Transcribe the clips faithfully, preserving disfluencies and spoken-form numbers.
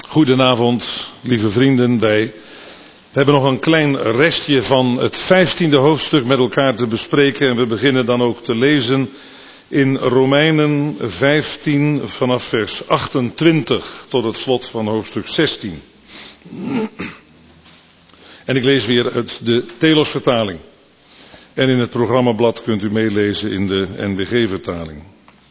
Goedenavond, lieve vrienden. Wij hebben nog een klein restje van het vijftiende hoofdstuk met elkaar te bespreken. En we beginnen dan ook te lezen in Romeinen vijftien vanaf vers achtentwintig tot het slot van hoofdstuk zestien. En ik lees weer uit de Telos-vertaling. En in het programmablad kunt u meelezen in de N B G-vertaling.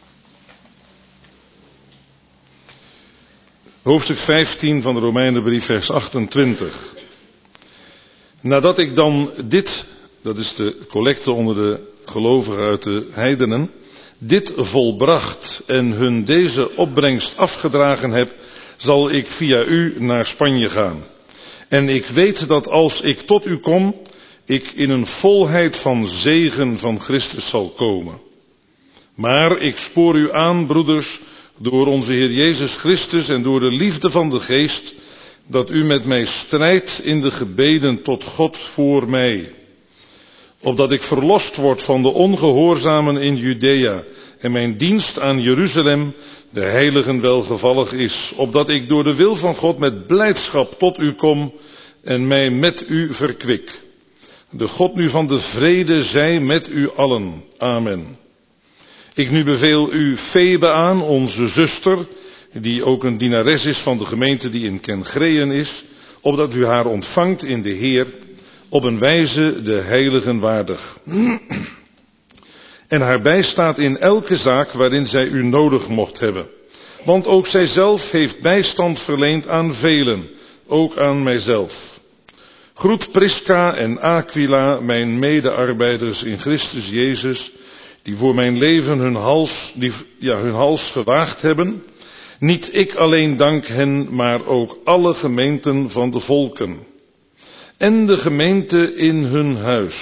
Hoofdstuk vijftien van de Romeinenbrief, vers achtentwintig. Nadat ik dan dit, dat is de collecte onder de gelovigen uit de heidenen, dit volbracht en hun deze opbrengst afgedragen heb, zal ik via u naar Spanje gaan. En ik weet dat als ik tot u kom, ik in een volheid van zegen van Christus zal komen. Maar ik spoor u aan, broeders, door onze Heer Jezus Christus en door de liefde van de Geest, dat u met mij strijdt in de gebeden tot God voor mij. Opdat ik verlost word van de ongehoorzamen in Judea en mijn dienst aan Jeruzalem de heiligen welgevallig is. Opdat ik door de wil van God met blijdschap tot u kom en mij met u verkwik. De God nu van de vrede zij met u allen. Amen. Ik nu beveel u Febe aan, onze zuster, die ook een dienares is van de gemeente die in Kengreën is, opdat u haar ontvangt in de Heer, op een wijze de heiligen waardig. En haar bijstaat in elke zaak waarin zij u nodig mocht hebben. Want ook zij zelf heeft bijstand verleend aan velen, ook aan mijzelf. Groet Prisca en Aquila, mijn medearbeiders in Christus Jezus, die voor mijn leven hun hals, die, ja, hun hals gewaagd hebben. Niet ik alleen dank hen, maar ook alle gemeenten van de volken. En de gemeente in hun huis.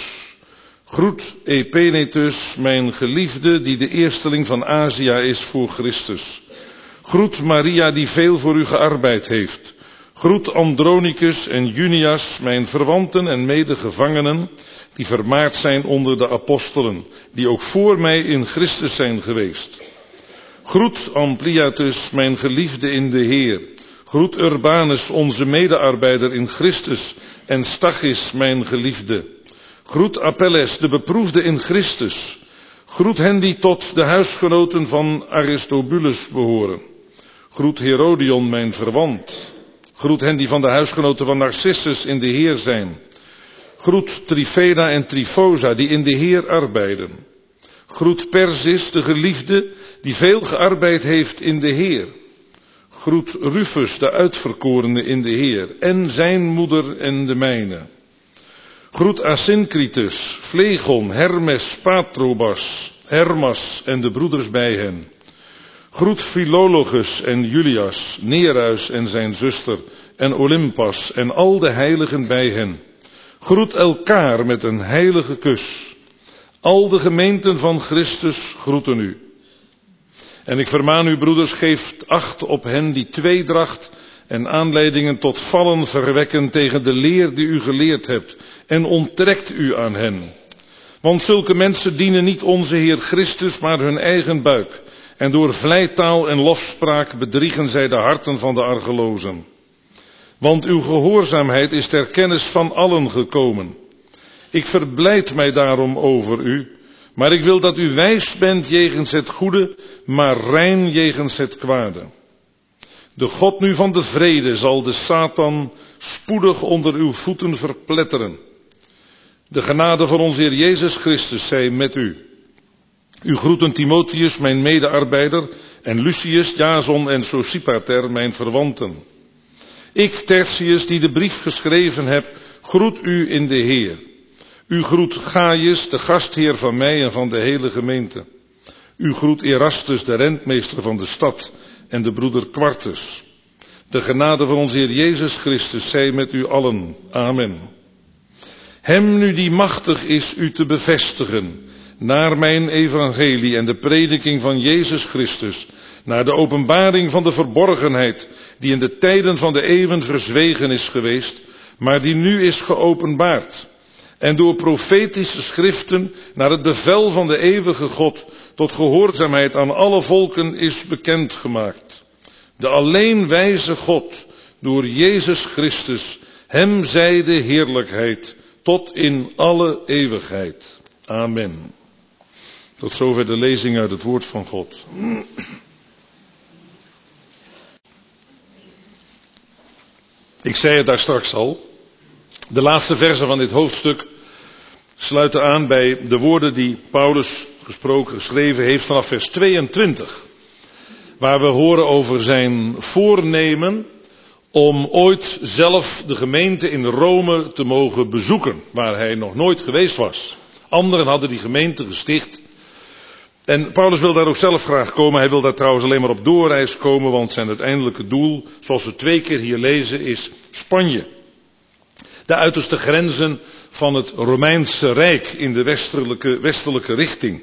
Groet Epenetus, mijn geliefde, die de eersteling van Azië is voor Christus. Groet Maria, die veel voor u gearbeid heeft. Groet Andronicus en Junias, mijn verwanten en medegevangenen, die vermaard zijn onder de apostelen, die ook voor mij in Christus zijn geweest. Groet Ampliatus, mijn geliefde in de Heer. Groet Urbanus, onze medearbeider in Christus, en Stachys, mijn geliefde. Groet Apelles, de beproefde in Christus. Groet hen die tot de huisgenoten van Aristobulus behoren. Groet Herodion, mijn verwant. Groet hen die van de huisgenoten van Narcissus in de Heer zijn. Groet Trifena en Trifosa, die in de Heer arbeiden. Groet Persis, de geliefde, die veel gearbeid heeft in de Heer. Groet Rufus, de uitverkorene in de Heer, en zijn moeder en de mijne. Groet Asyncritus, Phlegon, Hermes, Patrobas, Hermas en de broeders bij hen. Groet Philologus en Julias, Nereus en zijn zuster, en Olympas en al de heiligen bij hen. Groet elkaar met een heilige kus. Al de gemeenten van Christus groeten u. En ik vermaan u, broeders, geeft acht op hen die tweedracht en aanleidingen tot vallen verwekken tegen de leer die u geleerd hebt, en onttrekt u aan hen. Want zulke mensen dienen niet onze Heer Christus, maar hun eigen buik. En door vleitaal en lofspraak bedriegen zij de harten van de argelozen. Want uw gehoorzaamheid is ter kennis van allen gekomen. Ik verblijd mij daarom over u, maar ik wil dat u wijs bent jegens het goede, maar rein jegens het kwade. De God nu van de vrede zal de Satan spoedig onder uw voeten verpletteren. De genade van onze Heer Jezus Christus zij met u. U groeten Timotheus, mijn medearbeider, en Lucius, Jason en Sosipater, mijn verwanten. Ik, Tertius, die de brief geschreven heb, groet u in de Heer. U groet Gaius, de gastheer van mij en van de hele gemeente. U groet Erastus, de rentmeester van de stad, en de broeder Quartus. De genade van onze Heer Jezus Christus zij met u allen. Amen. Hem nu die machtig is u te bevestigen, naar mijn evangelie en de prediking van Jezus Christus, naar de openbaring van de verborgenheid, die in de tijden van de eeuwen verzwegen is geweest, maar die nu is geopenbaard. En door profetische schriften naar het bevel van de eeuwige God tot gehoorzaamheid aan alle volken is bekendgemaakt. De alleen wijze God, door Jezus Christus. Hem zij de heerlijkheid tot in alle eeuwigheid. Amen. Tot zover de lezing uit het woord van God. Ik zei het daar straks al. De laatste versen van dit hoofdstuk sluiten aan bij de woorden die Paulus gesproken, geschreven heeft vanaf vers tweeëntwintig. Waar we horen over zijn voornemen om ooit zelf de gemeente in Rome te mogen bezoeken, waar hij nog nooit geweest was. Anderen hadden die gemeente gesticht. En Paulus wil daar ook zelf graag komen. Hij wil daar trouwens alleen maar op doorreis komen, want zijn uiteindelijke doel, zoals we twee keer hier lezen, is Spanje. De uiterste grenzen van het Romeinse Rijk in de westelijke, westelijke richting.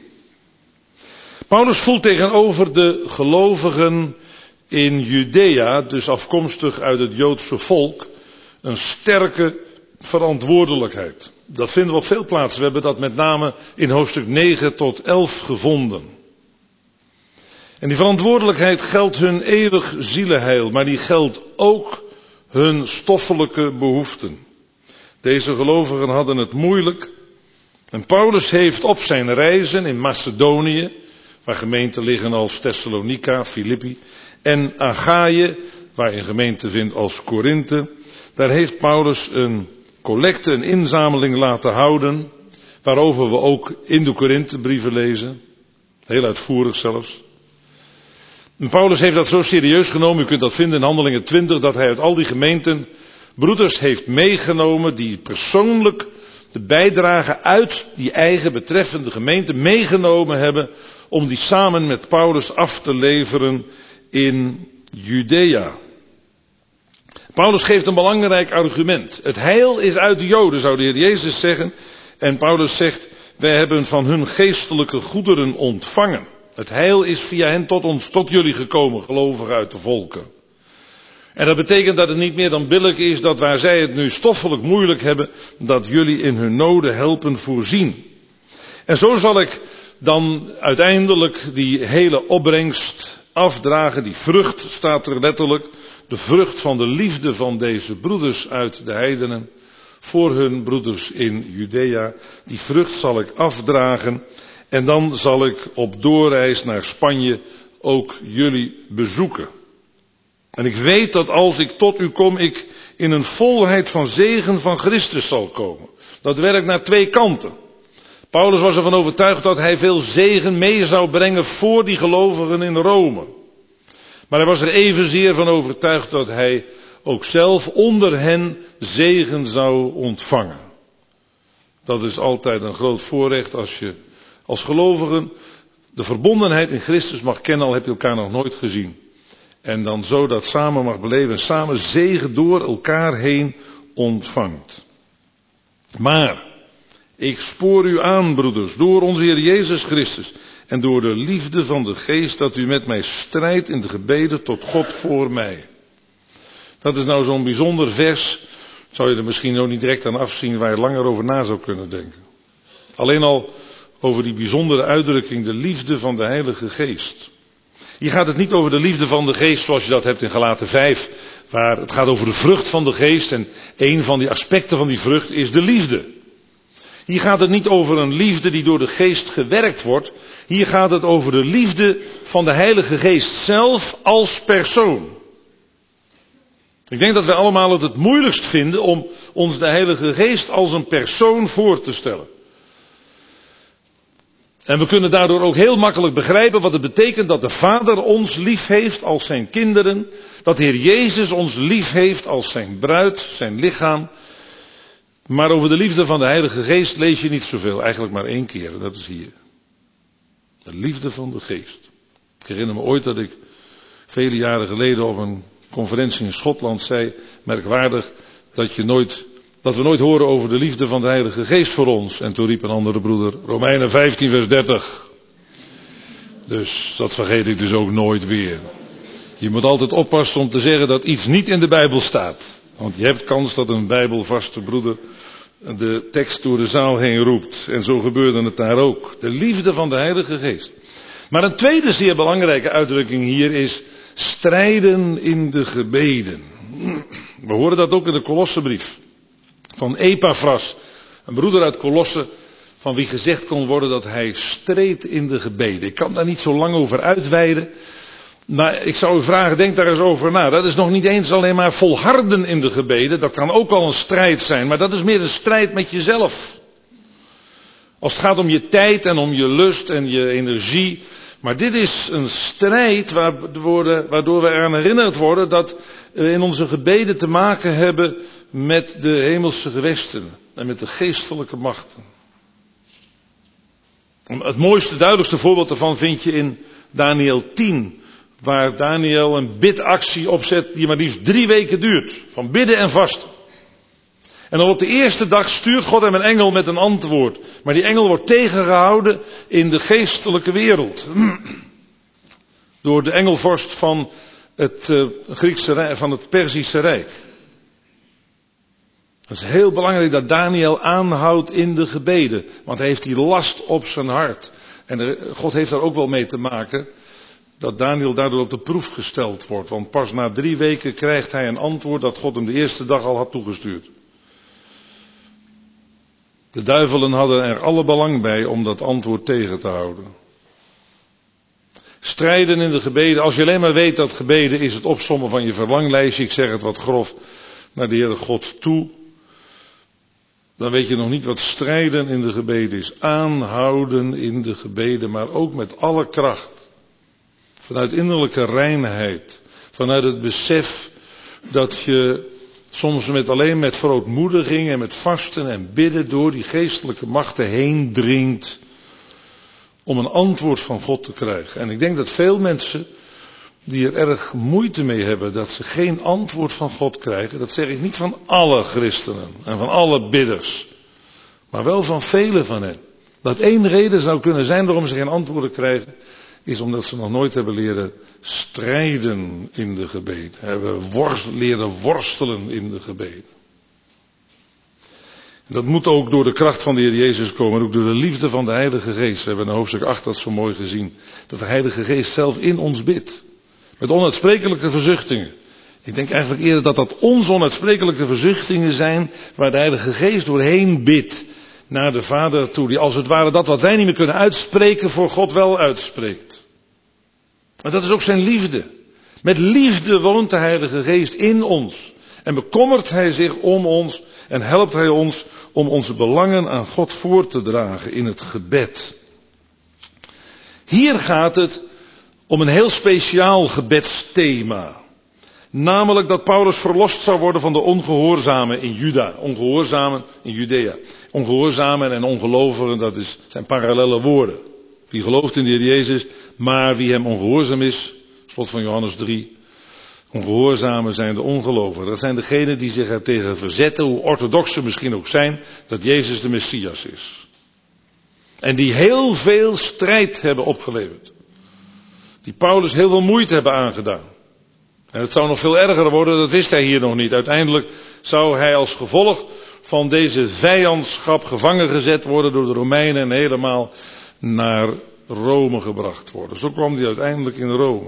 Paulus voelt tegenover de gelovigen in Judea, dus afkomstig uit het Joodse volk, een sterke verantwoordelijkheid. Dat vinden we op veel plaatsen. We hebben dat met name in hoofdstuk negen tot elf gevonden. En die verantwoordelijkheid geldt hun eeuwig zielenheil, maar die geldt ook hun stoffelijke behoeften. Deze gelovigen hadden het moeilijk. En Paulus heeft op zijn reizen in Macedonië, waar gemeenten liggen als Thessalonica, Filippi, en Achaïe, waar je gemeente vindt als Korinthe, daar heeft Paulus een collecte, een inzameling laten houden, waarover we ook in de Korinthebrieven lezen, heel uitvoerig zelfs. En Paulus heeft dat zo serieus genomen, u kunt dat vinden in Handelingen twintig, dat hij uit al die gemeenten broeders heeft meegenomen die persoonlijk de bijdrage uit die eigen betreffende gemeente meegenomen hebben om die samen met Paulus af te leveren in Judea. Paulus geeft een belangrijk argument. Het heil is uit de Joden, zou de Heer Jezus zeggen. En Paulus zegt, wij hebben van hun geestelijke goederen ontvangen. Het heil is via hen tot ons, tot jullie gekomen, gelovigen uit de volken. En dat betekent dat het niet meer dan billijk is dat waar zij het nu stoffelijk moeilijk hebben, dat jullie in hun noden helpen voorzien. En zo zal ik dan uiteindelijk die hele opbrengst afdragen, die vrucht staat er letterlijk, de vrucht van de liefde van deze broeders uit de heidenen, voor hun broeders in Judea. Die vrucht zal ik afdragen en dan zal ik op doorreis naar Spanje ook jullie bezoeken. En ik weet dat als ik tot u kom, ik in een volheid van zegen van Christus zal komen. Dat werkt naar twee kanten. Paulus was ervan overtuigd dat hij veel zegen mee zou brengen voor die gelovigen in Rome. Maar hij was er evenzeer van overtuigd dat hij ook zelf onder hen zegen zou ontvangen. Dat is altijd een groot voorrecht als je als gelovigen de verbondenheid in Christus mag kennen, al heb je elkaar nog nooit gezien. En dan zo dat samen mag beleven en samen zegen door elkaar heen ontvangt. Maar ik spoor u aan, broeders, door onze Heer Jezus Christus en door de liefde van de Geest, dat u met mij strijdt in de gebeden tot God voor mij. Dat is nou zo'n bijzonder vers, zou je er misschien ook niet direct aan afzien, waar je langer over na zou kunnen denken. Alleen al over die bijzondere uitdrukking, de liefde van de Heilige Geest. Hier gaat het niet over de liefde van de Geest zoals je dat hebt in Galaten vijf, waar het gaat over de vrucht van de Geest en een van die aspecten van die vrucht is de liefde. Hier gaat het niet over een liefde die door de Geest gewerkt wordt. Hier gaat het over de liefde van de Heilige Geest zelf als persoon. Ik denk dat wij allemaal het het moeilijkst vinden om ons de Heilige Geest als een persoon voor te stellen. En we kunnen daardoor ook heel makkelijk begrijpen wat het betekent dat de Vader ons lief heeft als zijn kinderen. Dat de Heer Jezus ons lief heeft als zijn bruid, zijn lichaam. Maar over de liefde van de Heilige Geest lees je niet zoveel. Eigenlijk maar één keer, en dat is hier. De liefde van de Geest. Ik herinner me ooit dat ik vele jaren geleden op een conferentie in Schotland zei, merkwaardig dat je nooit, dat we nooit horen over de liefde van de Heilige Geest voor ons. En toen riep een andere broeder, Romeinen vijftien vers dertig. Dus dat vergeet ik dus ook nooit weer. Je moet altijd oppassen om te zeggen dat iets niet in de Bijbel staat. Want je hebt kans dat een bijbelvaste broeder de tekst door de zaal heen roept. En zo gebeurde het daar ook. De liefde van de Heilige Geest. Maar een tweede zeer belangrijke uitdrukking hier is strijden in de gebeden. We horen dat ook in de Kolossenbrief van Epaphras, een broeder uit Kolosse, van wie gezegd kon worden dat hij streed in de gebeden. Ik kan daar niet zo lang over uitweiden, maar ik zou u vragen, denk daar eens over na. Dat is nog niet eens alleen maar volharden in de gebeden, dat kan ook al een strijd zijn, maar dat is meer een strijd met jezelf. Als het gaat om je tijd en om je lust en je energie. Maar dit is een strijd waardoor we eraan herinnerd worden dat we in onze gebeden te maken hebben met de hemelse gewesten en met de geestelijke machten. Het mooiste, duidelijkste voorbeeld daarvan vind je in Daniël tien. Waar Daniël een bidactie opzet die maar liefst drie weken duurt. Van bidden en vasten. En dan op de eerste dag stuurt God hem een engel met een antwoord. Maar die engel wordt tegengehouden in de geestelijke wereld. Door de engelvorst van het uh, Griekse Rijk, van het Perzische Rijk. Het is heel belangrijk dat Daniël aanhoudt in de gebeden. Want hij heeft die last op zijn hart. En de, God heeft daar ook wel mee te maken. Dat Daniël daardoor op de proef gesteld wordt. Want pas na drie weken krijgt hij een antwoord dat God hem de eerste dag al had toegestuurd. De duivelen hadden er alle belang bij om dat antwoord tegen te houden. Strijden in de gebeden. Als je alleen maar weet dat gebeden is het opsommen van je verlanglijstje. Ik zeg het wat grof naar de Heere God toe. Dan weet je nog niet wat strijden in de gebeden is. Aanhouden in de gebeden, maar ook met alle kracht. Vanuit innerlijke reinheid. Vanuit het besef dat je soms met alleen met verootmoediging en met vasten en bidden door die geestelijke machten heen dringt. Om een antwoord van God te krijgen. En ik denk dat veel mensen die er erg moeite mee hebben dat ze geen antwoord van God krijgen. Dat zeg ik niet van alle christenen en van alle bidders. Maar wel van velen van hen. Dat één reden zou kunnen zijn waarom ze geen antwoorden krijgen. Is omdat ze nog nooit hebben leren strijden in de gebeden. Hebben worst, leren worstelen in de gebeden. Dat moet ook door de kracht van de Heer Jezus komen. Ook door de liefde van de Heilige Geest. We hebben in hoofdstuk acht dat zo mooi gezien. Dat de Heilige Geest zelf in ons bidt. Met onuitsprekelijke verzuchtingen. Ik denk eigenlijk eerder dat dat onze onuitsprekelijke verzuchtingen zijn. Waar de Heilige Geest doorheen bidt. Naar de Vader toe. Die als het ware dat wat wij niet meer kunnen uitspreken voor God wel uitspreekt. Maar dat is ook zijn liefde. Met liefde woont de Heilige Geest in ons. En bekommert Hij zich om ons. En helpt Hij ons om onze belangen aan God voor te dragen in het gebed. Hier gaat het om een heel speciaal gebedsthema. Namelijk dat Paulus verlost zou worden van de ongehoorzamen in Juda. Ongehoorzamen in Judea. Ongehoorzamen en ongelovigen, dat is, zijn parallelle woorden. Wie gelooft in de Heer Jezus, maar wie hem ongehoorzaam is, slot van Johannes drie. Ongehoorzamen zijn de ongelovigen. Dat zijn degenen die zich er tegen verzetten, hoe orthodox ze misschien ook zijn, dat Jezus de Messias is. En die heel veel strijd hebben opgeleverd. Die Paulus heel veel moeite hebben aangedaan. En het zou nog veel erger worden, dat wist hij hier nog niet. Uiteindelijk zou hij als gevolg van deze vijandschap gevangen gezet worden door de Romeinen en helemaal naar Rome gebracht worden. Zo kwam hij uiteindelijk in Rome.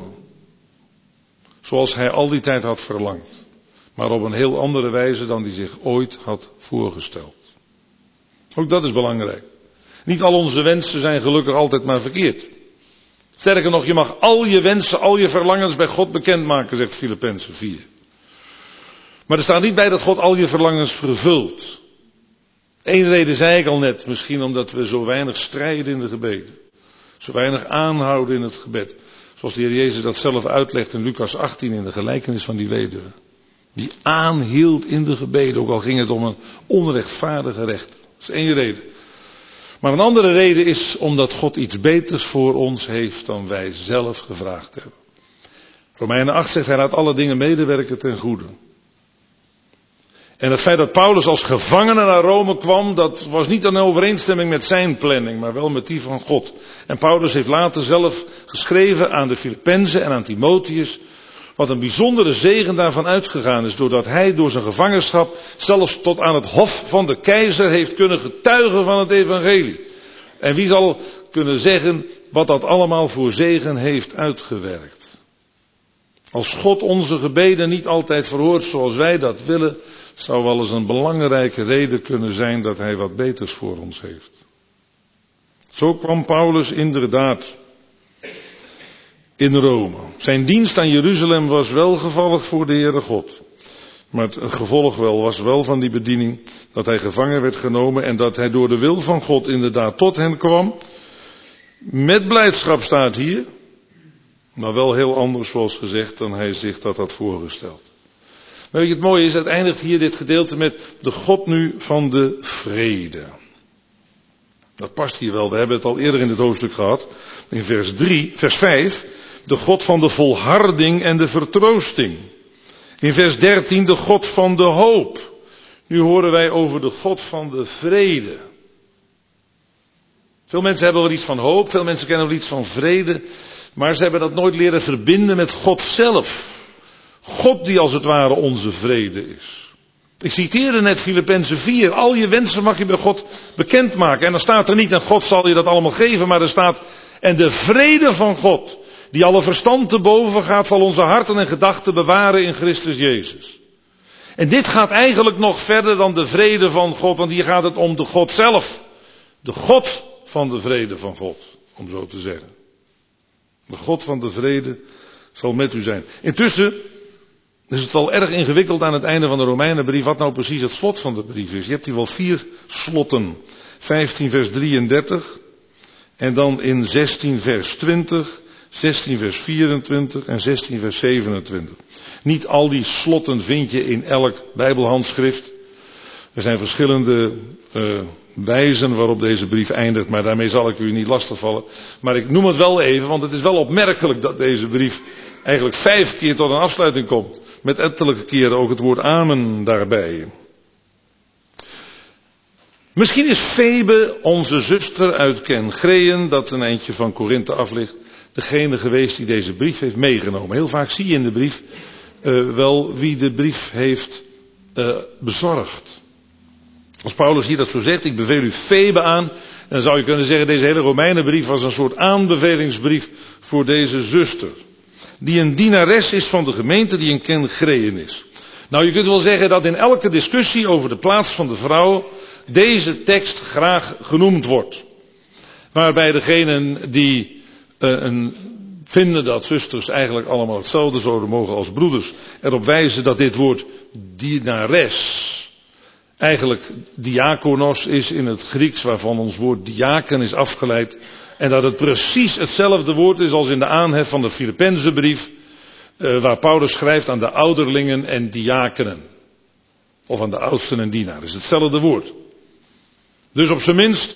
Zoals hij al die tijd had verlangd. Maar op een heel andere wijze dan hij zich ooit had voorgesteld. Ook dat is belangrijk. Niet al onze wensen zijn gelukkig altijd maar verkeerd. Sterker nog, je mag al je wensen, al je verlangens bij God bekendmaken, zegt Filippenzen vier. Maar er staat niet bij dat God al je verlangens vervult. Eén reden zei ik al net, misschien omdat we zo weinig strijden in de gebeden. Zo weinig aanhouden in het gebed. Zoals de Heer Jezus dat zelf uitlegt in Lucas achttien in de gelijkenis van die weduwe. Die aanhield in de gebeden, ook al ging het om een onrechtvaardige rechter. Dat is één reden. Maar een andere reden is omdat God iets beters voor ons heeft dan wij zelf gevraagd hebben. Romeinen acht zegt, hij laat alle dingen medewerken ten goede. En het feit dat Paulus als gevangene naar Rome kwam, dat was niet in overeenstemming met zijn planning, maar wel met die van God. En Paulus heeft later zelf geschreven aan de Filippenzen en aan Timotheus, wat een bijzondere zegen daarvan uitgegaan is, doordat hij door zijn gevangenschap zelfs tot aan het hof van de keizer heeft kunnen getuigen van het evangelie. En wie zal kunnen zeggen wat dat allemaal voor zegen heeft uitgewerkt. Als God onze gebeden niet altijd verhoort zoals wij dat willen, zou wel eens een belangrijke reden kunnen zijn dat hij wat beters voor ons heeft. Zo kwam Paulus inderdaad in Rome. Zijn dienst aan Jeruzalem was welgevallig voor de Heere God. Maar het gevolg wel was wel van die bediening dat hij gevangen werd genomen en dat hij door de wil van God inderdaad tot hen kwam. Met blijdschap staat hier, maar wel heel anders zoals gezegd dan hij zich dat had voorgesteld. Maar weet je, het mooie is, het eindigt hier dit gedeelte met de God nu van de vrede. Dat past hier wel, we hebben het al eerder in het hoofdstuk gehad. In vers drie, vers vijf, de God van de volharding en de vertroosting. In vers dertien, de God van de hoop. Nu horen wij over de God van de vrede. Veel mensen hebben wel iets van hoop, veel mensen kennen wel iets van vrede, maar ze hebben dat nooit leren verbinden met God zelf. God die als het ware onze vrede is. Ik citeerde net Filippenzen vier, al je wensen mag je bij God bekendmaken. En dan staat er niet, en God zal je dat allemaal geven, maar er staat, en de vrede van God, die alle verstand te boven gaat, zal onze harten en gedachten bewaren in Christus Jezus. En dit gaat eigenlijk nog verder dan de vrede van God, want hier gaat het om de God zelf. De God van de vrede van God, om zo te zeggen. De God van de vrede zal met u zijn. Intussen is het wel erg ingewikkeld aan het einde van de Romeinenbrief wat nou precies het slot van de brief is. Je hebt hier wel vier slotten. vijftien vers drieëndertig en dan in zestien vers twintig, zestien vers vierentwintig en zestien vers zevenentwintig. Niet al die slotten vind je in elk Bijbelhandschrift. Er zijn verschillende uh, wijzen waarop deze brief eindigt, maar daarmee zal ik u niet lastigvallen. Maar ik noem het wel even, want het is wel opmerkelijk dat deze brief eigenlijk vijf keer tot een afsluiting komt. Met ettelijke keren ook het woord amen daarbij. Misschien is Febe, onze zuster uit Kengreën, dat een eindje van Korinthe af ligt, degene geweest die deze brief heeft meegenomen. Heel vaak zie je in de brief uh, wel wie de brief heeft uh, bezorgd. Als Paulus hier dat zo zegt, ik beveel u Febe aan, dan zou je kunnen zeggen, deze hele Romeinenbrief was een soort aanbevelingsbrief voor deze zuster. Die een dienares is van de gemeente die in Kengreën is. Nou, je kunt wel zeggen dat in elke discussie over de plaats van de vrouw deze tekst graag genoemd wordt. Waarbij degenen die uh, een, vinden dat zusters eigenlijk allemaal hetzelfde zouden mogen als broeders, erop wijzen dat dit woord dienares eigenlijk diakonos is in het Grieks, waarvan ons woord diaken is afgeleid. En dat het precies hetzelfde woord is als in de aanhef van de Filippenzenbrief, uh, waar Paulus schrijft aan de ouderlingen en diakenen. Of aan de oudsten en dienaren. Het is hetzelfde woord. Dus op zijn minst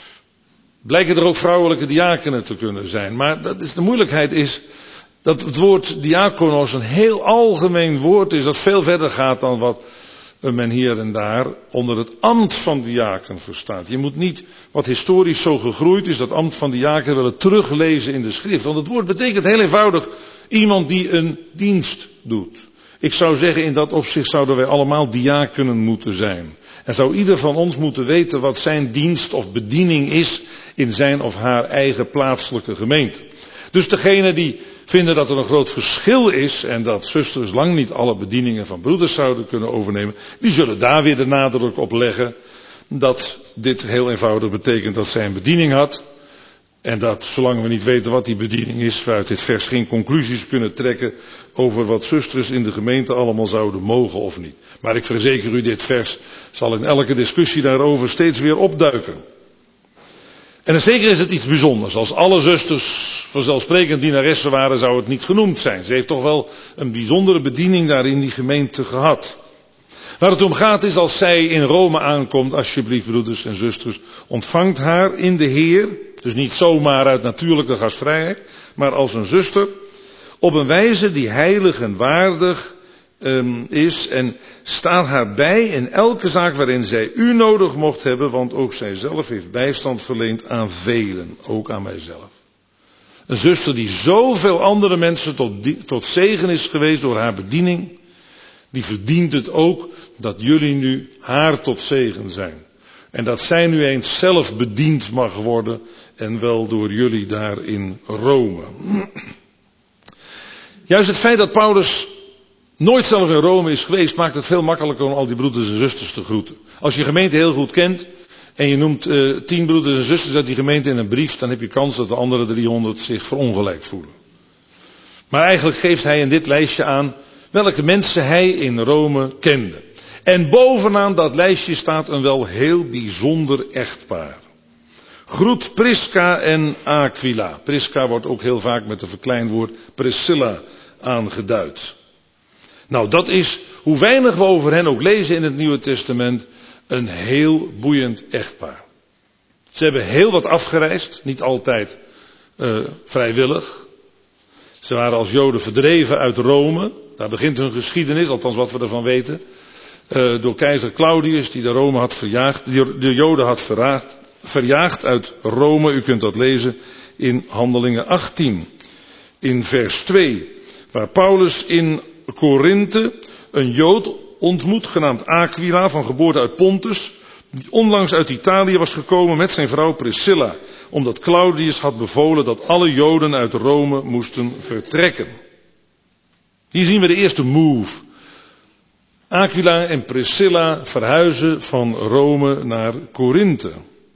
blijken er ook vrouwelijke diakenen te kunnen zijn. Maar dat is, de moeilijkheid is dat het woord diakonos een heel algemeen woord is, dat veel verder gaat dan wat men hier en daar onder het ambt van diaken verstaat. Je moet niet, wat historisch zo gegroeid is, dat ambt van diaken willen teruglezen in de schrift. Want het woord betekent heel eenvoudig iemand die een dienst doet. Ik zou zeggen, in dat opzicht zouden wij allemaal diakenen moeten zijn. En zou ieder van ons moeten weten wat zijn dienst of bediening is in zijn of haar eigen plaatselijke gemeente. Dus degene die vinden dat er een groot verschil is en dat zusters lang niet alle bedieningen van broeders zouden kunnen overnemen, die zullen daar weer de nadruk op leggen dat dit heel eenvoudig betekent dat zij een bediening had. En dat, zolang we niet weten wat die bediening is, we uit dit vers geen conclusies kunnen trekken over wat zusters in de gemeente allemaal zouden mogen of niet. Maar ik verzeker u, dit vers zal in elke discussie daarover steeds weer opduiken. En zeker is het iets bijzonders. Als alle zusters vanzelfsprekend dienaressen waren, zou het niet genoemd zijn. Ze heeft toch wel een bijzondere bediening daar in die gemeente gehad. Waar het om gaat is, als zij in Rome aankomt, alsjeblieft broeders en zusters, ontvangt haar in de Heer, dus niet zomaar uit natuurlijke gastvrijheid, maar als een zuster, op een wijze die heilig en waardig um, is, en staat haar bij in elke zaak waarin zij u nodig mocht hebben, want ook zij zelf heeft bijstand verleend aan velen, ook aan mijzelf. Een zuster die zoveel andere mensen tot, die, tot zegen is geweest door haar bediening, die verdient het ook dat jullie nu haar tot zegen zijn. En dat zij nu eens zelf bediend mag worden en wel door jullie daar in Rome. Juist het feit dat Paulus nooit zelf in Rome is geweest, maakt het veel makkelijker om al die broeders en zusters te groeten. Als je gemeente heel goed kent en je noemt uh, tien broeders en zusters uit die gemeente in een brief, dan heb je kans dat de andere driehonderd zich verongelijkt voelen. Maar eigenlijk geeft hij in dit lijstje aan welke mensen hij in Rome kende. En bovenaan dat lijstje staat een wel heel bijzonder echtpaar. Groet Prisca en Aquila. Prisca wordt ook heel vaak met een verkleinwoord Priscilla aangeduid. Nou, dat is, hoe weinig we over hen ook lezen in het Nieuwe Testament, een heel boeiend echtpaar. Ze hebben heel wat afgereisd, niet altijd uh, vrijwillig. Ze waren als Joden verdreven uit Rome. Daar begint hun geschiedenis, althans wat we ervan weten. Uh, door keizer Claudius, die de, Rome had verjaagd, die de Joden had verraagd, verjaagd uit Rome. U kunt dat lezen in Handelingen achttien. In vers twee. Waar Paulus in Korinthe een Jood ontmoet, genaamd Aquila, van geboorte uit Pontus, die onlangs uit Italië was gekomen met zijn vrouw Priscilla, omdat Claudius had bevolen dat alle Joden uit Rome moesten vertrekken. Hier zien we de eerste move. Aquila en Priscilla verhuizen van Rome naar Korinthe.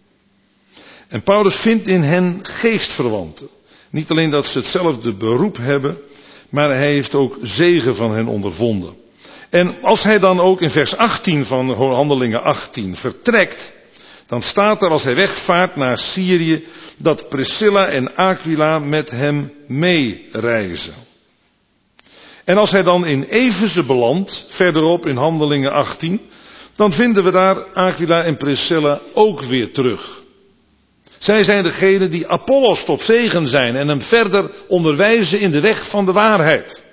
En Paulus vindt in hen geestverwanten. Niet alleen dat ze hetzelfde beroep hebben, maar hij heeft ook zegen van hen ondervonden. En als hij dan ook in vers achttien van Handelingen achttien vertrekt, dan staat er als hij wegvaart naar Syrië dat Priscilla en Aquila met hem meereizen. En als hij dan in Efeze belandt, verderop in Handelingen achttien, dan vinden we daar Aquila en Priscilla ook weer terug. Zij zijn degenen die Apollos tot zegen zijn en hem verder onderwijzen in de weg van de waarheid.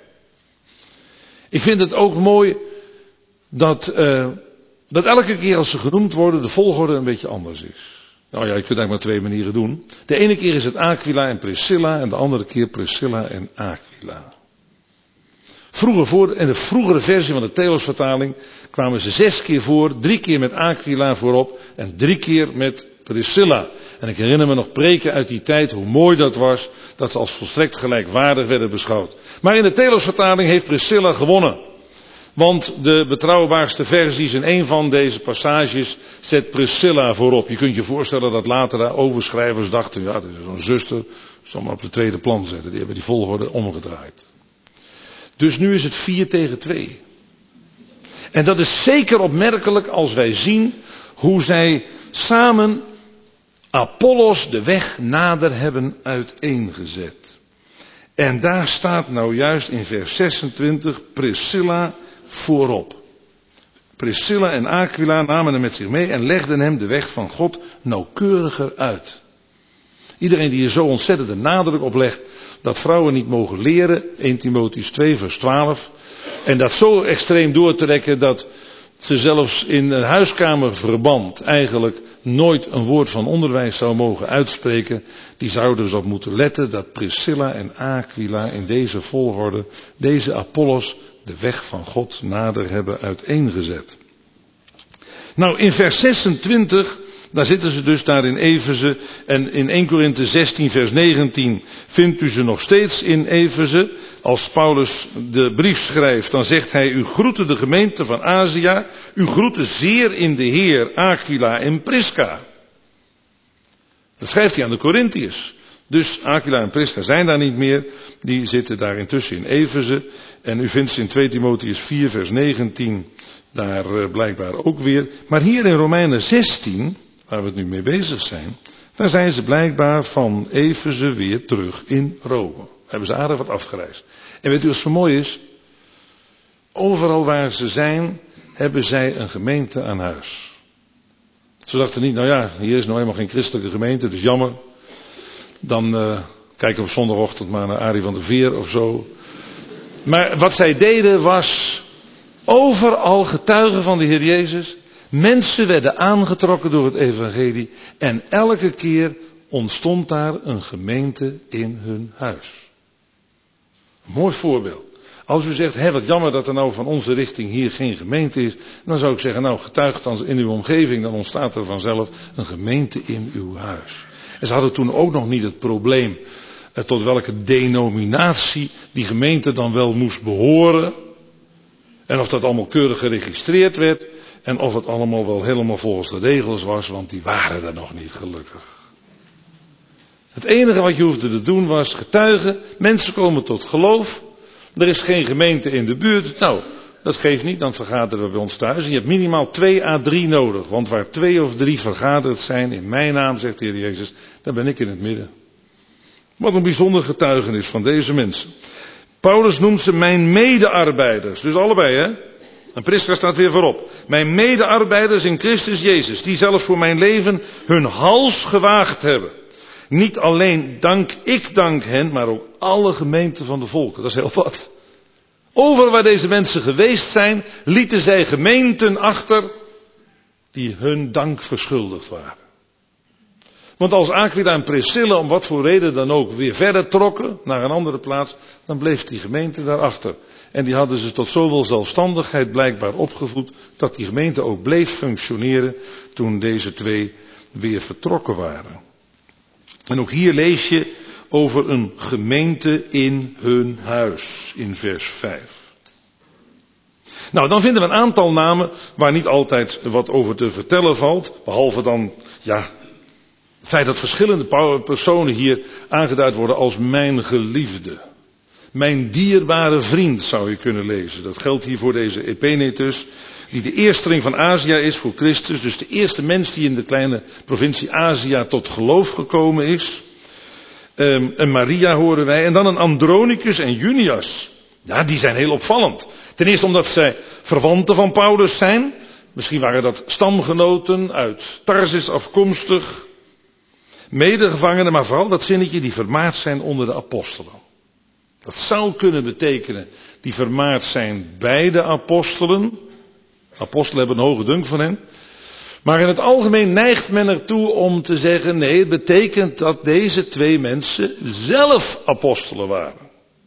Ik vind het ook mooi dat, uh, dat elke keer als ze genoemd worden de volgorde een beetje anders is. Nou ja, je kunt eigenlijk maar twee manieren doen. De ene keer is het Aquila en Priscilla en de andere keer Priscilla en Aquila. Vroeger voor, in de vroegere versie van de Theos-vertaling kwamen ze zes keer voor, drie keer met Aquila voorop en drie keer met Priscilla. En ik herinner me nog preken uit die tijd, hoe mooi dat was, dat ze als volstrekt gelijkwaardig werden beschouwd. Maar in de Theos-vertaling heeft Priscilla gewonnen. Want de betrouwbaarste versies in een van deze passages zet Priscilla voorop. Je kunt je voorstellen dat later de overschrijvers dachten, ja, dit is zo'n zuster, zal maar op de tweede plan zetten. Die hebben die volgorde omgedraaid. Dus nu is het vier tegen twee. En dat is zeker opmerkelijk als wij zien hoe zij samen Apollos de weg nader hebben uiteengezet. En daar staat nou juist in vers zesentwintig Priscilla voorop. Priscilla en Aquila namen hem met zich mee en legden hem de weg van God nauwkeuriger uit. Iedereen die er zo ontzettend de nadruk op legt dat vrouwen niet mogen leren, eerste Timotheüs twee vers twaalf, en dat zo extreem doortrekken dat ze zelfs in een huiskamerverband eigenlijk nooit een woord van onderwijs zou mogen uitspreken, die zouden dus op moeten letten dat Priscilla en Aquila in deze volgorde, deze Apollos, de weg van God nader hebben uiteengezet. Nou, in vers zesentwintig, daar zitten ze dus daar in Efeze, en in eerste Korinthe zestien vers negentien vindt u ze nog steeds in Efeze. Als Paulus de brief schrijft, dan zegt hij, u groete de gemeente van Azië, u groete zeer in de Heer Aquila en Prisca. Dat schrijft hij aan de Korintiërs. Dus Aquila en Prisca zijn daar niet meer, die zitten daar intussen in Efeze. En u vindt ze in tweede Timotheüs vier vers negentien daar uh, blijkbaar ook weer. Maar hier in Romeinen zestien, waar we het nu mee bezig zijn, daar zijn ze blijkbaar van Efeze weer terug in Rome. Hebben ze aardig wat afgereisd. En weet u wat zo mooi is? Overal waar ze zijn, hebben zij een gemeente aan huis. Ze dachten niet, nou ja, hier is nou helemaal geen christelijke gemeente, dus jammer. Dan uh, kijken we op zondagochtend maar naar Arie van der Veer of zo. Maar wat zij deden was overal getuigen van de Heer Jezus. Mensen werden aangetrokken door het evangelie. En elke keer ontstond daar een gemeente in hun huis. Een mooi voorbeeld. Als u zegt, hé, wat jammer dat er nou van onze richting hier geen gemeente is. Dan zou ik zeggen, nou getuigt dan in uw omgeving, dan ontstaat er vanzelf een gemeente in uw huis. En ze hadden toen ook nog niet het probleem eh, tot welke denominatie die gemeente dan wel moest behoren. En of dat allemaal keurig geregistreerd werd. En of het allemaal wel helemaal volgens de regels was, want die waren er nog niet, gelukkig. Het enige wat je hoefde te doen was getuigen. Mensen komen tot geloof. Er is geen gemeente in de buurt. Nou, dat geeft niet, dan vergaderen we bij ons thuis. En je hebt minimaal twee à drie nodig. Want waar twee of drie vergaderd zijn in mijn naam, zegt de Heer Jezus, daar ben ik in het midden. Wat een bijzonder getuigenis van deze mensen. Paulus noemt ze mijn medearbeiders. Dus allebei, hè. En Prisca staat weer voorop. Mijn medearbeiders in Christus Jezus. Die zelfs voor mijn leven hun hals gewaagd hebben. Niet alleen dank ik dank hen, maar ook alle gemeenten van de volken. Dat is heel wat. Over waar deze mensen geweest zijn, lieten zij gemeenten achter die hun dank verschuldigd waren. Want als Aquila en Priscilla om wat voor reden dan ook weer verder trokken naar een andere plaats, dan bleef die gemeente daarachter. En die hadden ze tot zoveel zelfstandigheid blijkbaar opgevoed, dat die gemeente ook bleef functioneren toen deze twee weer vertrokken waren. En ook hier lees je over een gemeente in hun huis, in vers vijf. Nou, dan vinden we een aantal namen waar niet altijd wat over te vertellen valt, behalve dan, ja, het feit dat verschillende personen hier aangeduid worden als mijn geliefde. Mijn dierbare vriend zou je kunnen lezen. Dat geldt hier voor deze Epenetus, die de eersteling van Azië is voor Christus. Dus de eerste mens die in de kleine provincie Azië tot geloof gekomen is. Um, een Maria horen wij. En dan een Andronicus en Junias. Ja, die zijn heel opvallend. Ten eerste omdat zij verwanten van Paulus zijn. Misschien waren dat stamgenoten uit Tarsus afkomstig. Medegevangenen, maar vooral dat zinnetje die vermaard zijn onder de apostelen. Dat zou kunnen betekenen die vermaard zijn bij de apostelen. Apostelen hebben een hoge dunk van hen. Maar in het algemeen neigt men ertoe om te zeggen, nee, het betekent dat deze twee mensen zelf apostelen waren.